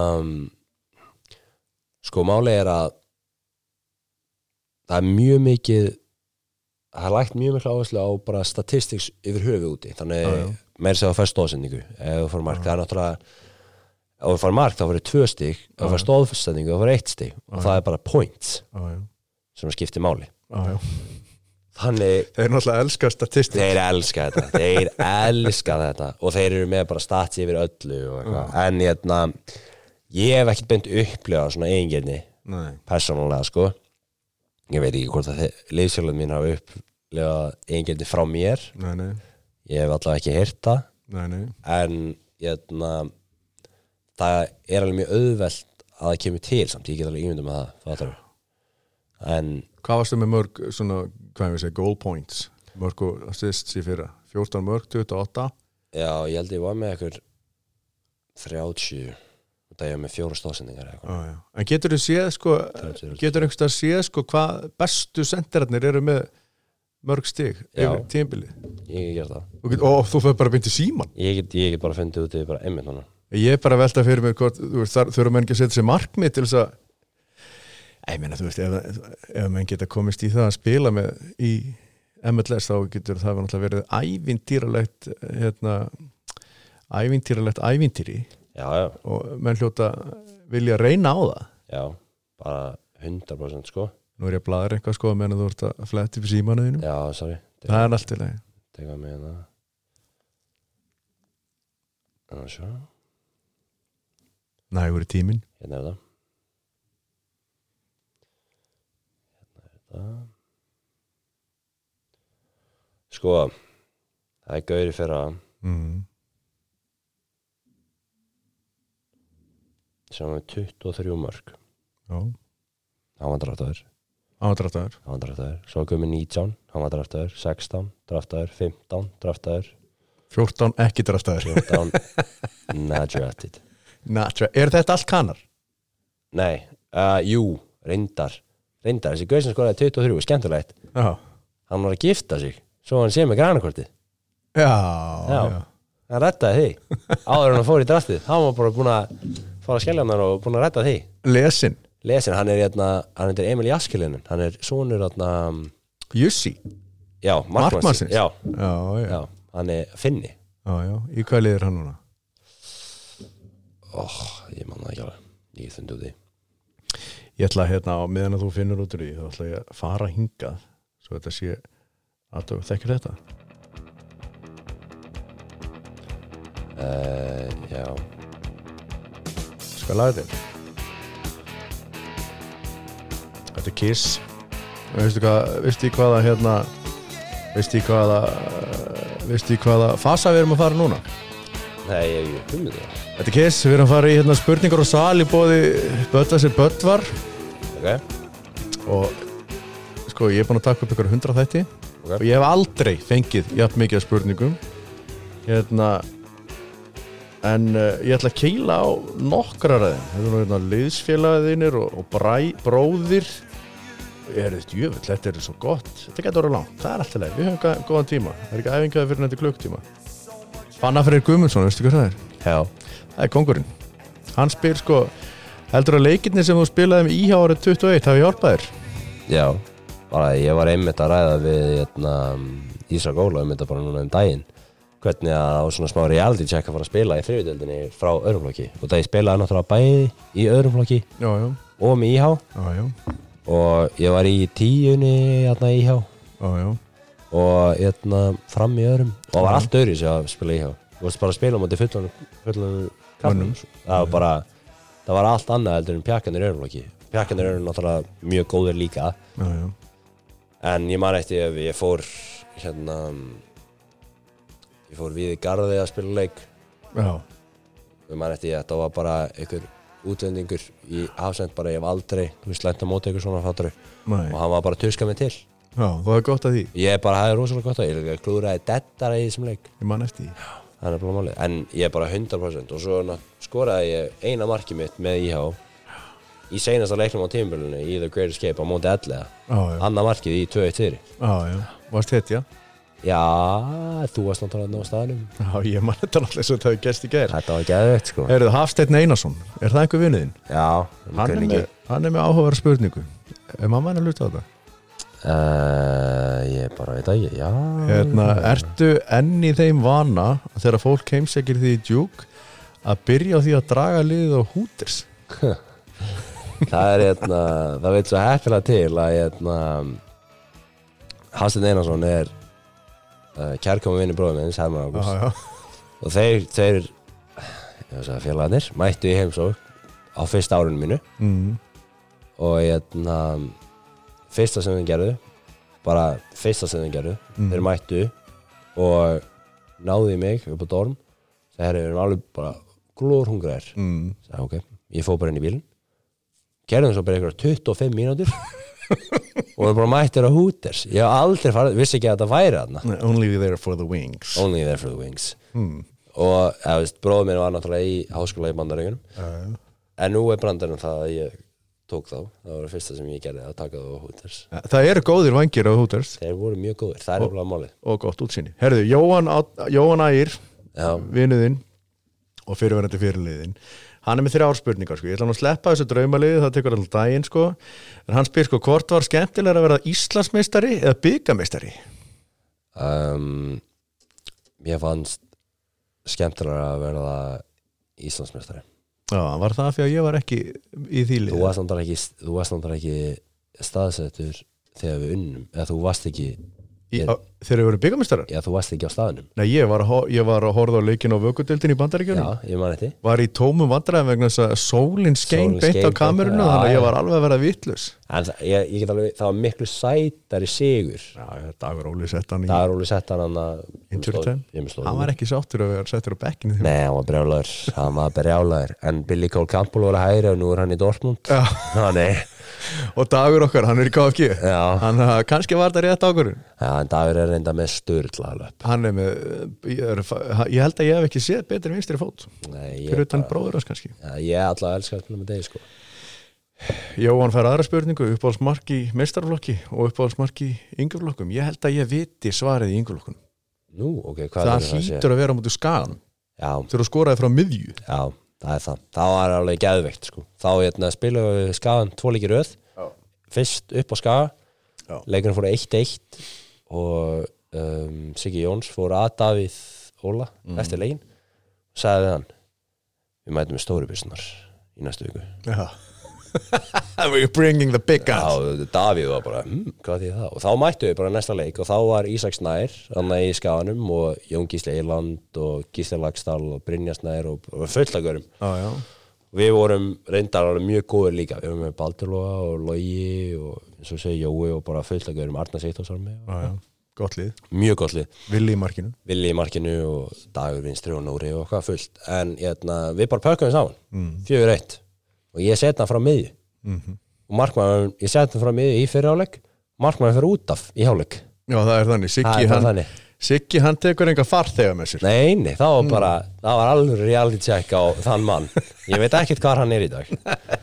sko, máli er að það er mjög mikið, það er lægt mjög miklu áherslu á bara statistics yfir höfuð úti, þannig ah, meira sér að færa stóðsendingu, ef þú fór mark, ah. það er náttúrulega, ef þú fór mark þá fyrir tvö stig, ef þú fór stóðsendingu þá fyrir eitt stig, og ah, það er bara points ah, sem skiptir máli. Ah, þannig þeir náttúrulega elska statistics. Þeir elska þetta, þeir elska þetta og þeir eru með bara stats yfir öllu og eitthvað, ah. en hérna ég hef ekkert beint upplifað svona eigingirni persónulega, sko. Ég veit ekki hvort að liðsjálfum mín hafa upplifað eigingirni frá mér. Nei, nei. Ég hef allavega ekki heyrt það. Nei, nei. En hérna, það er alveg mjög auðvelt að það kemur til samt, ég get alveg ímyndum með það, fattar við. En hvað varstu með mörg svona, hvað ég við segja, goal points, mörg og assists í fyrra, fjórtán mörg, tuttugu og átta? Já, ég held ég var með eitthvað þrjátíu, það ég var með fjóra stóðsendingar eitthvað. Ah, en getur þú séð, sko, getur einhverstað séð, sko, hvað bestu sendirarnir eru með mörg stig Já. yfir tímabilið Ég get gert það og, get, og þú fyrir bara beint í síman Ég get, ég get bara fundið út í bara einmitt núna Ég er bara að velta fyrir mér hvort, þú veist, þar þurfa menn ekki að setja sér markmið til þess að ég meina, þú veist, ef, ef menn geta komist í það að spila með í M L S þá getur það náttúrulega verið ævintýralegt hérna ævintýralegt ævintýri Já, já, og menn hljóta vilja reyna á það já, bara hundrað prósent sko Nú er ég að bladra eitthvað sko meðan þú ert að fletti fyrir símanu þínum Já, sorry Það er allt til leið Teka mig hérna Þannig að sjá Nægur í tíminn Hérna er það Hérna er það Sko Það er gauri fyrir að mm. sem var með tuttugu og þrjú mörg Já, Hann var draftaður ádrættaður Hann var draftaður Svo komið nítján Hann var draftaður sextán Draftaður fimmtán Draftaður fjórtán ekki draftaður fjórtán Not drafted Natra. Er þetta allt kanar? Nei, uh, jú, reyndar Reyndar, þessi gaur sem skoraði tuttugu og þrjú Skemmtilegt Já, Hann var að gifta sig Svo hann sé með granakortið já, Já. já. Hann reddaði því Áður en hann fór í draftið Hann var bara búin að fara að skellja hann og búin að redda því Lesin, Lesin, hann er hérna Hann heitir Emil Jaskilinen Hann er sonur hérna Jussi Já, Markmannsins? Já, Já, já, já, hann er Finni já, já. Í hvað liðir hann núna? Ó, oh, ég man það ekki alveg Ég þundi út því Ég ætla hérna á meðan að þú finnur út úr því þá ætla ég að fara hingað svo þetta sé að þú þekkir þetta uh, Já Skal laga þetta Þetta er Kiss Veistu hvað, veistu í hvaða hérna veistu í hvaða veistu í hvaða fasa við erum að fara núna? Nei, ég hef ekki humið það Þetta er Kiss, við erum að fara í hérna spurningar og sal í boði Böttvarsir Böttvar Ok og sko ég er búin að taka upp ykkur hundrað þætti Ok. og ég hef aldrei fengið jafn mikið af spurningum hérna en uh, ég ætla að keila á nokkrar af þeim þetta er nú hérna liðsfélagaðinir og, og bræ, bróðir er þetta jöfull, þetta er svo gott þetta getur verið langt, það er alltaf leið við höfum ga- góðan tíma, það er ekki æfingaði fyrir nætti klukktíma Fannafreyr Guðmundsson, veistu hvað það er? Já Það er kóngurinn hann spyr sko, heldur að leikirnir sem þú spilaði með íhá árið tuttugu og eitt hafi hjálpað þér? Já bara ég var einmitt að ræða við hérna, Ísak Óla um þetta bara núna um daginn hvernig að á svona smá reality check að fara að spila í þriðjudeildinni frá öðrum flokki og það ég spilaði náttúrulega bæði í öðrum flokki Já, já, og með íhá já, já, og ég var í tíunni hérna í íhá já, já. og hérna fram í öðrum og það var allt öðru sem að spila í íhá og bara að spila á móti fullan fullan kappnum það var bara það var allt annað heldur en pjakkanir í öðrum flokki pjakkanir eru náttúrulega mjög góðir líka Já, já. en ég man eftir ef ég fór hérna ég fór við í Garði að spila leik Já, ég man eftir að þetta var bara einhver útlendingur í hafsend bara ég hef aldrei þú veist lent á móti einhver svona fattari nei. og hann var bara að tuska mig til Já, það er gott að því. ég bara hafði rosalega gott að ég klúðraði dettara í þessum leik Ég man eftir því. það er bara málið en ég er bara hundrað prósent og svo ná- skoraði ég eina markið mitt með I H í seinasta leiknum á tímabilinu í The Great Escape á móti ellefu Já, já. annað markið í tvö eitt fyrir Já, já. Varst hetja? já, þú varst náttúrulega á staðnum Já, ég man þetta náttúrulega svo að það hefði gerst í gær. þetta var geðveikt sko Heyrðu, Hafsteinn Einarsson, er það einhver vinnuðinn? já, Hann, er með- hann er með áhugaverða spurningu. Er mamma henni að luta á þetta? Uh, ég bara veit ekki, já Hérna, ertu enn í þeim vana að þegar fólk heimsækir því í djúk að byrja á því að draga liðið á Hooters? það er hérna, það veit svo heppilega til að hérna Hafsteinn Einarsson er uh, kærkomin vinur bróðum minns, Hermann Ágúst Já, já. og þeir, þeir ég veist að félagarnir mættu í heimsók á fyrsta árinu mínu Mm. og hérna fyrsta sem þeir gerðu bara fyrsta sem þeir gerðu Mm. þeir mættu og náðu í mig upp á dorm þeir eru alveg bara glórhungraðir Mm. sagði ok, ég fór bara inn í bílinn gerðum svo bara einhverja tuttugu og fimm mínútur og við bara mættir á Hooters ég hef aldrei farið, vissi ekki að þetta væri þarna Only there for the wings. only there for the wings Mm. og eða, veist, bróður minn var náttúrulega í háskóla í Bandaríkjunum Já, já. en nú er brandarinn það að ég tók þá, það var það fyrsta sem ég gerði að taka þá á Hooters. Það eru góðir vængir á Hooters. Þeir voru mjög góðir, það er alveg málið. Og gott útsýni. Herðu, Jóhann, Jóhann Ægir, vinuðinn og fyrirverandi fyrirliðinn. Hann er með þrjár spurningar, sko. Ég ætla hann að sleppa þessu draumaliði, það tekur alltaf daginn, sko. En hann spyr, sko, hvort var skemmtilega að verða Íslandsmeistari eða bikameistari? Um, mér fannst skemmtilega að verða Íslandsmeistari. Já, var það fyrir að ég var ekki í því liði? Þú varst náttúrulega ekki, þú varst náttúrulega ekki staðsettur þegar við unnum, eða þú varst ekki Í, á, þegar við vorum byggameistarar? Já, þú varst ekki á staðnum. Nei, ég var, ég var að horfa á leikinn á vökudeildin í Bandaríkjunum. Já, ég man þetta. Var í tómum vandræðum vegna þess að sólin skein beint á kamerunum, þannig að ég var alveg að vera vitlaus. En það, ég, ég get alveg, það var miklu sætari sigur. Já, Dagur Óli sett hann í Dagur Óli sett hann að Injury time. Hann var ekki sáttur að vera settur á bekkinu. Nei, hann var brjálaður, hann var brjálaður. En Billy Cole Campbell var að hægri og nú er hann í Dortmund. Já. Já, nei. Og Dagur okkar, hann er í K F G. Já. Hann, kannski var það rétt ákvörðun. Já, en Dagur er reynda með sturla löp. Hann er með, ég, er, ég held að ég hef ekki séð betri vinstri fót. Nei, ég fyrir utan bróður hans kannski. Já, ég er alltaf að elska að spila með degi, sko. Jóhann fær aðra spurningu, uppáhaldsmark í meistaraflokki og uppáhaldsmark í yngreflokkum. Ég held að ég viti svarið í yngreflokkunum. Nú, ok, hvað það er það? Það hlýtur að vera mútið Skagan. Já. Þegar þú skoraði frá miðju. Já. Það er það, það var alveg geðveikt sko. Þá hérna, spilaðu við Skagan tvo leiki í röð. Já. Fyrst upp á Skaga. Já. Leikurinn fór eitt eitt og um, Siggi Jóns fór að Davíð Óla mm. eftir leikinn og sagði við hann, við mætum með stóru byssunar í næstu viku. Já. We're bringing the big guns. Já, Davíð var bara, hm, hvað því það? Og þá mættu við bara næsta leik og þá var Ísak Snær hann í Skaganum og Jón Gísli Eiland og Gísli Lagsdal og Brynja Snær og, og fullt að görum. Já, já. Við vorum reyndar alveg mjög góður líka. Við vorum með Baldur og Logi og eins og segi Jói og bara fullt að görum. Arnar Seyþórs var með. Já, já. Gott lið. Mjög gott lið. Villi í markinu. Villi í markinu og Dagur vinstri og Nóri og hvað fullt. En hérna, við bara pökkum saman. Mm. fjögur eitt. Og ég set hann frá miðju. Mm-hmm. Og markmaður, ég set hann frá miðju í fyrir hálfleik. Markmaður fyrir út af í hálfleik. Já, það er þannig. Siggi, hann, þannig. Siggi, hann tekur enga farþega með sér. Nei, nei, það var bara, mm. það var alveg reality check á þann mann. Ég veit ekkert hvað hann er í dag.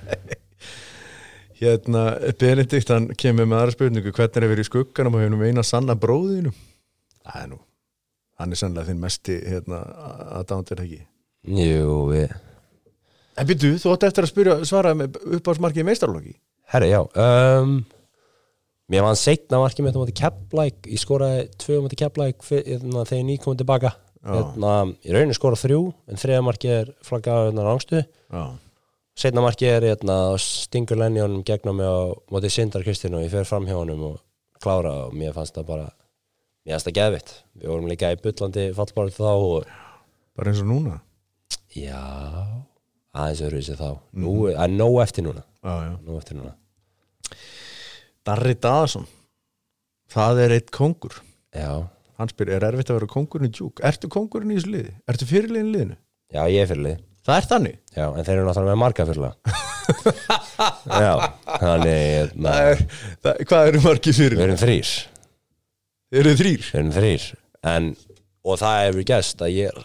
Hérna, Benedikt, hann kemur með aðra spurningu. Hvernig er verið í skugganum og hefum eina sanna bróðinu? Það er nú, hann er sannlega þinn mesti, hérna, að dándir ekki. Jú, við... En byrju, þú átti eftir að spyrja, svara með uppáhaldsmarkið í meistaraflokki? Herri, já. Um, mér var hann seinna markið með þetta mátti Keflavík. Ég skoraði tvö mátti Keflavík þegar ég ný komið tilbaka. Hérna, ég raunin skoraði þrjú, en þriða markið er flaggað hérna rangstu. Seinna markið er hérna, stingur Lenny honum gegn á mig á mátti Sindar Kristinn og ég fer fram hjá honum og klára og mér fannst það bara, mér fannst það geðvitt. Við vorum líka í bullandi fallbárið þá og... Bara eins og núna? Já... aðeins öðru þessi þá mm. nú er nóg eftir núna ah, nóg eftir núna Darri Daðason það er eitt kóngur já. Hann spyr, er erfitt að vera kóngurinn í djúk? Ertu kóngurinn í þessu liði? Ertu fyrirliðin í liðinu? Já, ég er fyrirlið. Það er þannig? Já, en þeir eru náttúrulega með marga fyrirlega já, þannig það er, það, hvað eru margi fyrirlega? Við erum þrýr Þeir eru þrýr? Við erum þrýr en, og það hefur gæst að ég er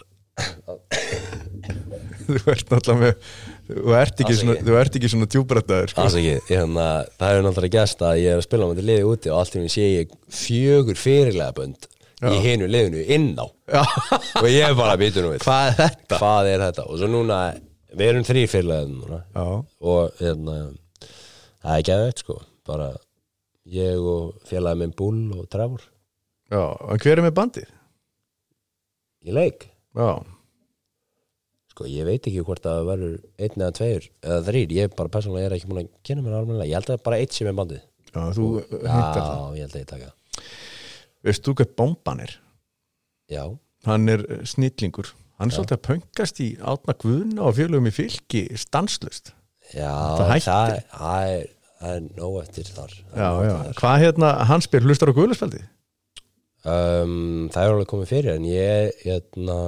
þú ert náttúrulega með þú ert ekki svona, þú ert ekki svona djúbrættaður sko. Alls ekki, hérna, það hefur náttúrulega gæst að ég er að spila með þetta liði úti og allt í hún sé ég fjögur fyrirlega bönd í hinu liðinu inn á og ég er bara að býta nú við hvað er þetta? Hvað er þetta? Og svo núna, við erum þrý fyrirlega núna já. Og hérna það er ekki aðeins sko bara ég og félagi minn Bull og Trevor. Já, en hver er með bandið? Í leik? Já Sko, ég veit ekki hvort það verður einn eða tveir eða þrýr, ég bara persónulega er ekki múin að kynna mér almennilega, ég held að bara eitt sem er bandið. Já, þú hittar það. Já, ég held að ég taka það. Veist þú hvað Bomban er? Já. Hann er snillingur. Hann er Já. Svolítið að pöngast í Árna Guðna og félögum í Fylki stanslust. Já, það, það, það er, er nóg eftir þar. Já, já. Hvað hérna, hann spyr, hlustar á Guðlaspjaldi? Um, það er alveg komið fyrir, en ég, hérna...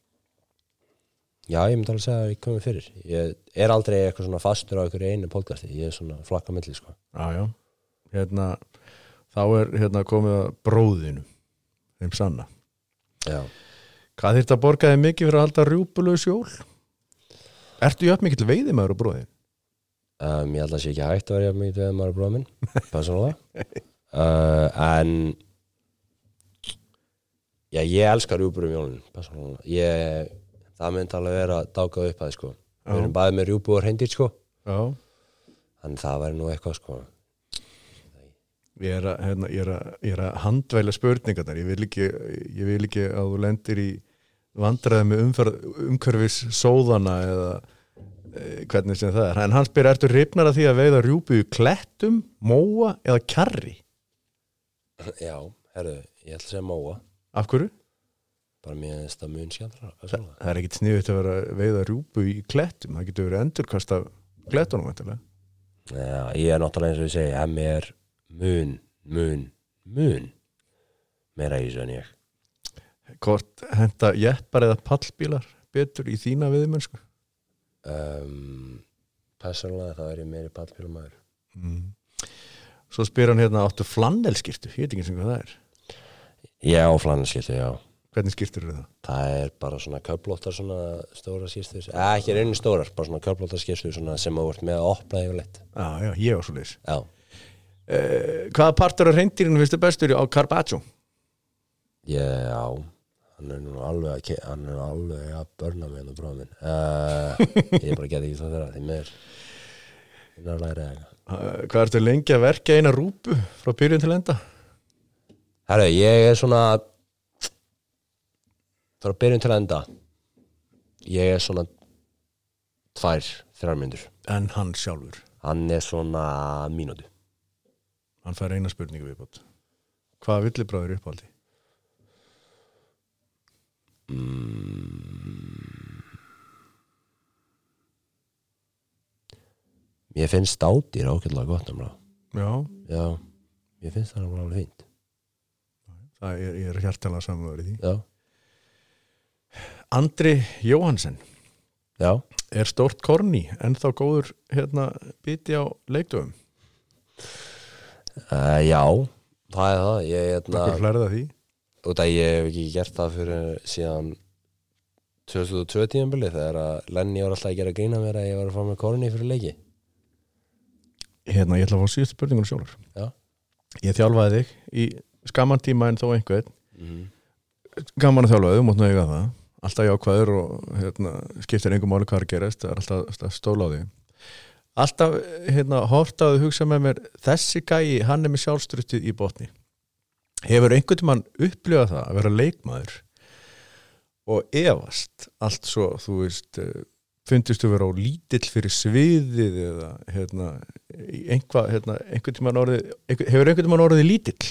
Já, ég myndi alveg segja að ég komið fyrir. Ég er aldrei eitthvað svona fastur á einhverju einu podcasti. Ég er svona flakka milli, sko. Já, já. Hérna, þá er hérna komið að bróðinu, þeim sanna. Já. Hvað þyrfti að borga þig mikið fyrir að halda rjúpulaus jól? Ertu jafn mikill veiðimaður á bróðin? um, ég held að sé ekki hægt að vera jafn mikið við maður bróða minn persónulega uh, en já, ég elskar rjúpur um jólun persónulega ég, það myndi alveg vera dákað upp að sko já. Við erum bæðið með rjúpu og hreindýr sko já. Þannig það væri nú eitthvað sko Ég er að, hérna, ég er að, ég er að handvæla spurningar þar, ég vil ekki, ég vil ekki að þú lendir í vandræði með umferð, umhverfis sóðana eða e, hvernig sem það er. En hann spyr, ertu hrifnar að því að veiða rjúpu í klettum, móa eða kjarri? Já, herru, ég ætla að segja móa. Af hverju? Bara mér finnst það mun skemmtilegra. Þa, það er ekkit sniðugt að vera að veiða rjúpu í klettum, það getur verið endurkast af klettunum væntanlega. Já, ég er náttúrulega eins og ég segi, hemmi er mun, mun, mun meira í þessu en ég. Hvort henta jeppar eða pallbílar betur í þína viðmennsku? Um, Persónulega þá er ég meiri pallbílamaður. Mm. Svo spyr hann hérna, áttu flannelskirtu? Ég veit ekki sem hvað það er. Já, flannelskirtu, já. Hvernig skirtur eru það? Það er bara svona köflóttar svona stóra skirtur. Eh, ekki raunin stórar, bara svona köflóttar skirtur svona sem þú ert með að opna yfirleitt. Já, já, ég var svo leys. Já. Eh, hvaða partur af hreindýrinu finnst þér bestur á Carpaccio? Já, hann er nú alveg að hann er alveg að börna mig en bróðum minn. Uh, ég bara geti ekki það þeirra, því mér ég er að læra eitthvað. Uh, hvað ertu lengi að verka eina rúpu frá byrjun til enda? Herru, ég er svona frá byrjun til enda ég er svona tvær, þrjár mínútur. En hann sjálfur? Hann er svona mínútu. Hann fær eina spurningu viðbót. Hvað villibráður uppáldi? Mm. Ég finnst stádýr ágætlega gott um það. Já. Já, ég finnst það alveg fínt. Það er, ég er hjartanlega samvæður í því. Já. Andri Jóhansen. Já. Er stórt korni ennþá góður hérna biti á leikdöfum? Uh, já, það er það. Ég hérna Hvað hlærða því? Út að ég hef ekki gert það fyrir síðan tvö þúsund og tvö tímabili þegar að Lenny var alltaf að gera grína mér að ég var að fá með korni fyrir leiki. Hérna, ég ætla að fá síðustu spurningunum sjálfur. Já. Ég þjálfaði þig í skamman tíma en þó einhvern. Mm. Gaman að þjálfaði, þú mátt nú eiga það. Alltaf jákvæður og hérna, skiptir engum máli hvað er gerast, það er alltaf, alltaf stóla á því. Alltaf hérna, hortaðu hugsa með mér, þessi gæi, hann er með sjálfstruttið í botni. Hefur einhvern tímann upplifað það að vera leikmaður og efast allt svo, þú veist, fundistu vera á lítill fyrir sviðið eða hérna, einhvað, hérna, einhvern tímann orðið, einhver, hefur einhvern tímann orðið lítill?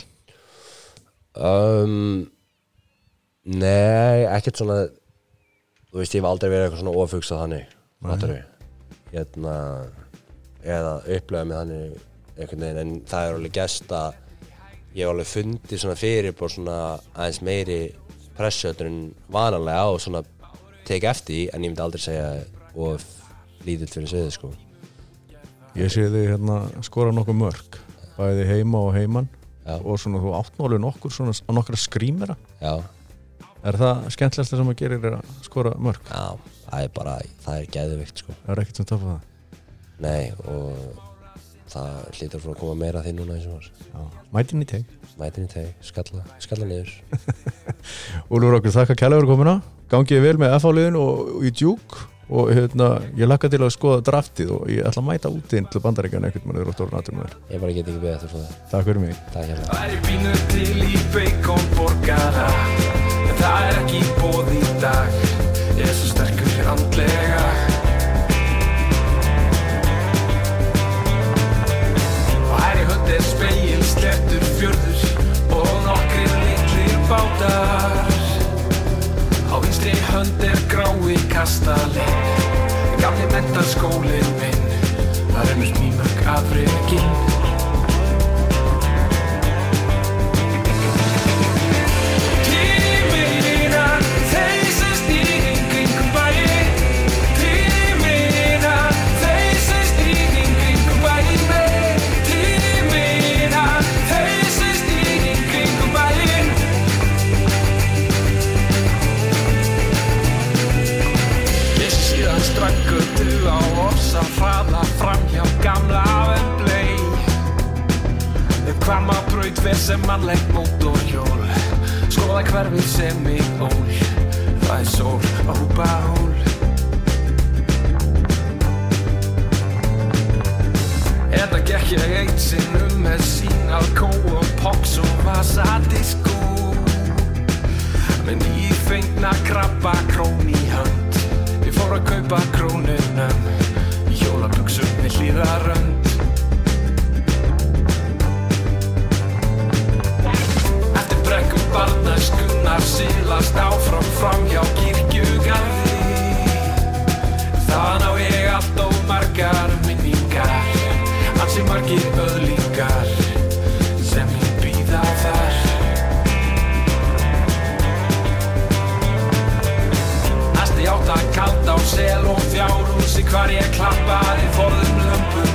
Um, nei, ekkert svona, þú veist, ég hef aldrei verið eitthvað svona ofugsað þannig, fattar við, hérna, eða upplifað með þannig einhvern veginn, en það er alveg gest að ég hef alveg fundið svona fyrir bara svona aðeins meiri pressjötur en vanalega og svona teki eftir, en ég myndi aldrei segja of lítill fyrir sviðið, sko. Ég sé þig hérna skora nokkuð mörk, bæði heima og heiman. Já. Og svona þú áttnálu nokkur svona á nokkra skrýmera. Já. Er það skemmtilegasta sem að gerir er að skora mörk? Já, það er bara, það er geðvikt, sko. Það er ekkert sem tapar það? Nei, og það hlýtur frá að koma meira því núna eins og var. Já, mætin í teg. Mætin í teg, skalla, skalla niður. Úlfur okkur, þakka kærlega fyrir komuna. Gangið vel með F H-liðin og í djúk og hérna, ég lakka til að skoða draftið og ég ætla að mæta út inn til Bandaríkjanna einhvern mann eða stóra náttúrum með þér. Ég bara get ekki beðið eftir það. Takk fyrir mig. Takk hérna. Það er pínu til í baconborgara, en það er ekki í boði í dag. Ég er svo sterkur andlega. Og her í hönd er spegil, slettur fjörður og nokkrir litlir bátar. Á vinstri hönd er grái kastali, gamli menntaskólinn minn, það er mjög mýmörk afrekinn. Tíminn þeysast í kringum bæinn, tíminn þeysast í kringum bæinn, tíminn þeysast í kringum bæinn. Ég sé síðan straggötu á oss að hraða framhjá á gamla Wembley. Hvamma braut ver sem mannlegt mótorhjól. Skoða hverfið sem mig ól. Það er sól á Húpahól. Þetta gekk ég eitt sinnum með sín Alkó og Pox og Vasadisko. Með nýfengna krabba krón í hönd. Ég fór að kaupa krónunum í hjólabuxum með hlíðarönd. Eftir brekkum barnæskunnar silast áfram fram hjá kirkjugarði. Þaðan á ég allt of margar minningar. Ansi margir öðlingar sem ég bíða þar. Næsti átt að kalda á sel og fjárhúsi hvar ég klappaði forðum lömpum.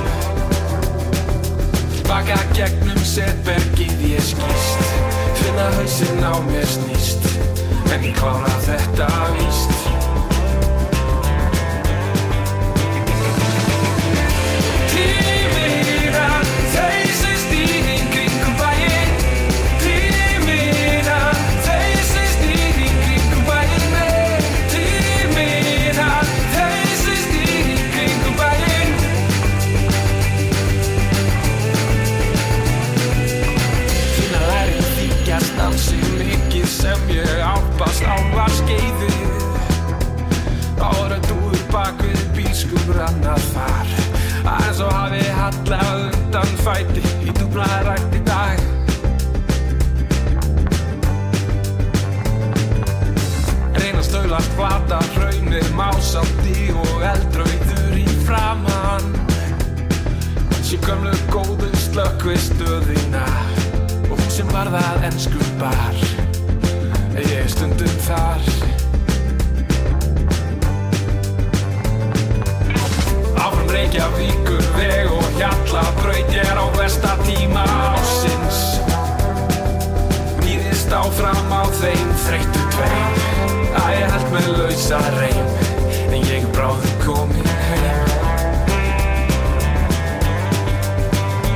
Baka gegnum setbergið ég skýst, finna hausinn á mér snýst, en ég klára þetta víst. Sem ég ábast álvar skeiðið. Ára dúður bak við bílskúr annað far. Aðeins og hafi hallað undan fæti í dúfnaði rætt í dag. Reyna stöðlast plata hraunir másaldi og eldrauður í framan. Sé gömlu góðu slökkvistöðina og hún sem var það ensku bar. Ég er stundum þar. Áfram Reykjavíkur veg og Hjallabraut, ég er á versta tíma ársins. Níðist áfram á þeim þreyttu tveim. Að ég held með lausa reim, en ég er bráðum komin heim.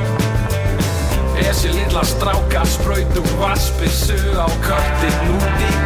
Ég sé litla stráka spraut úr vassbyssu á köttinn út í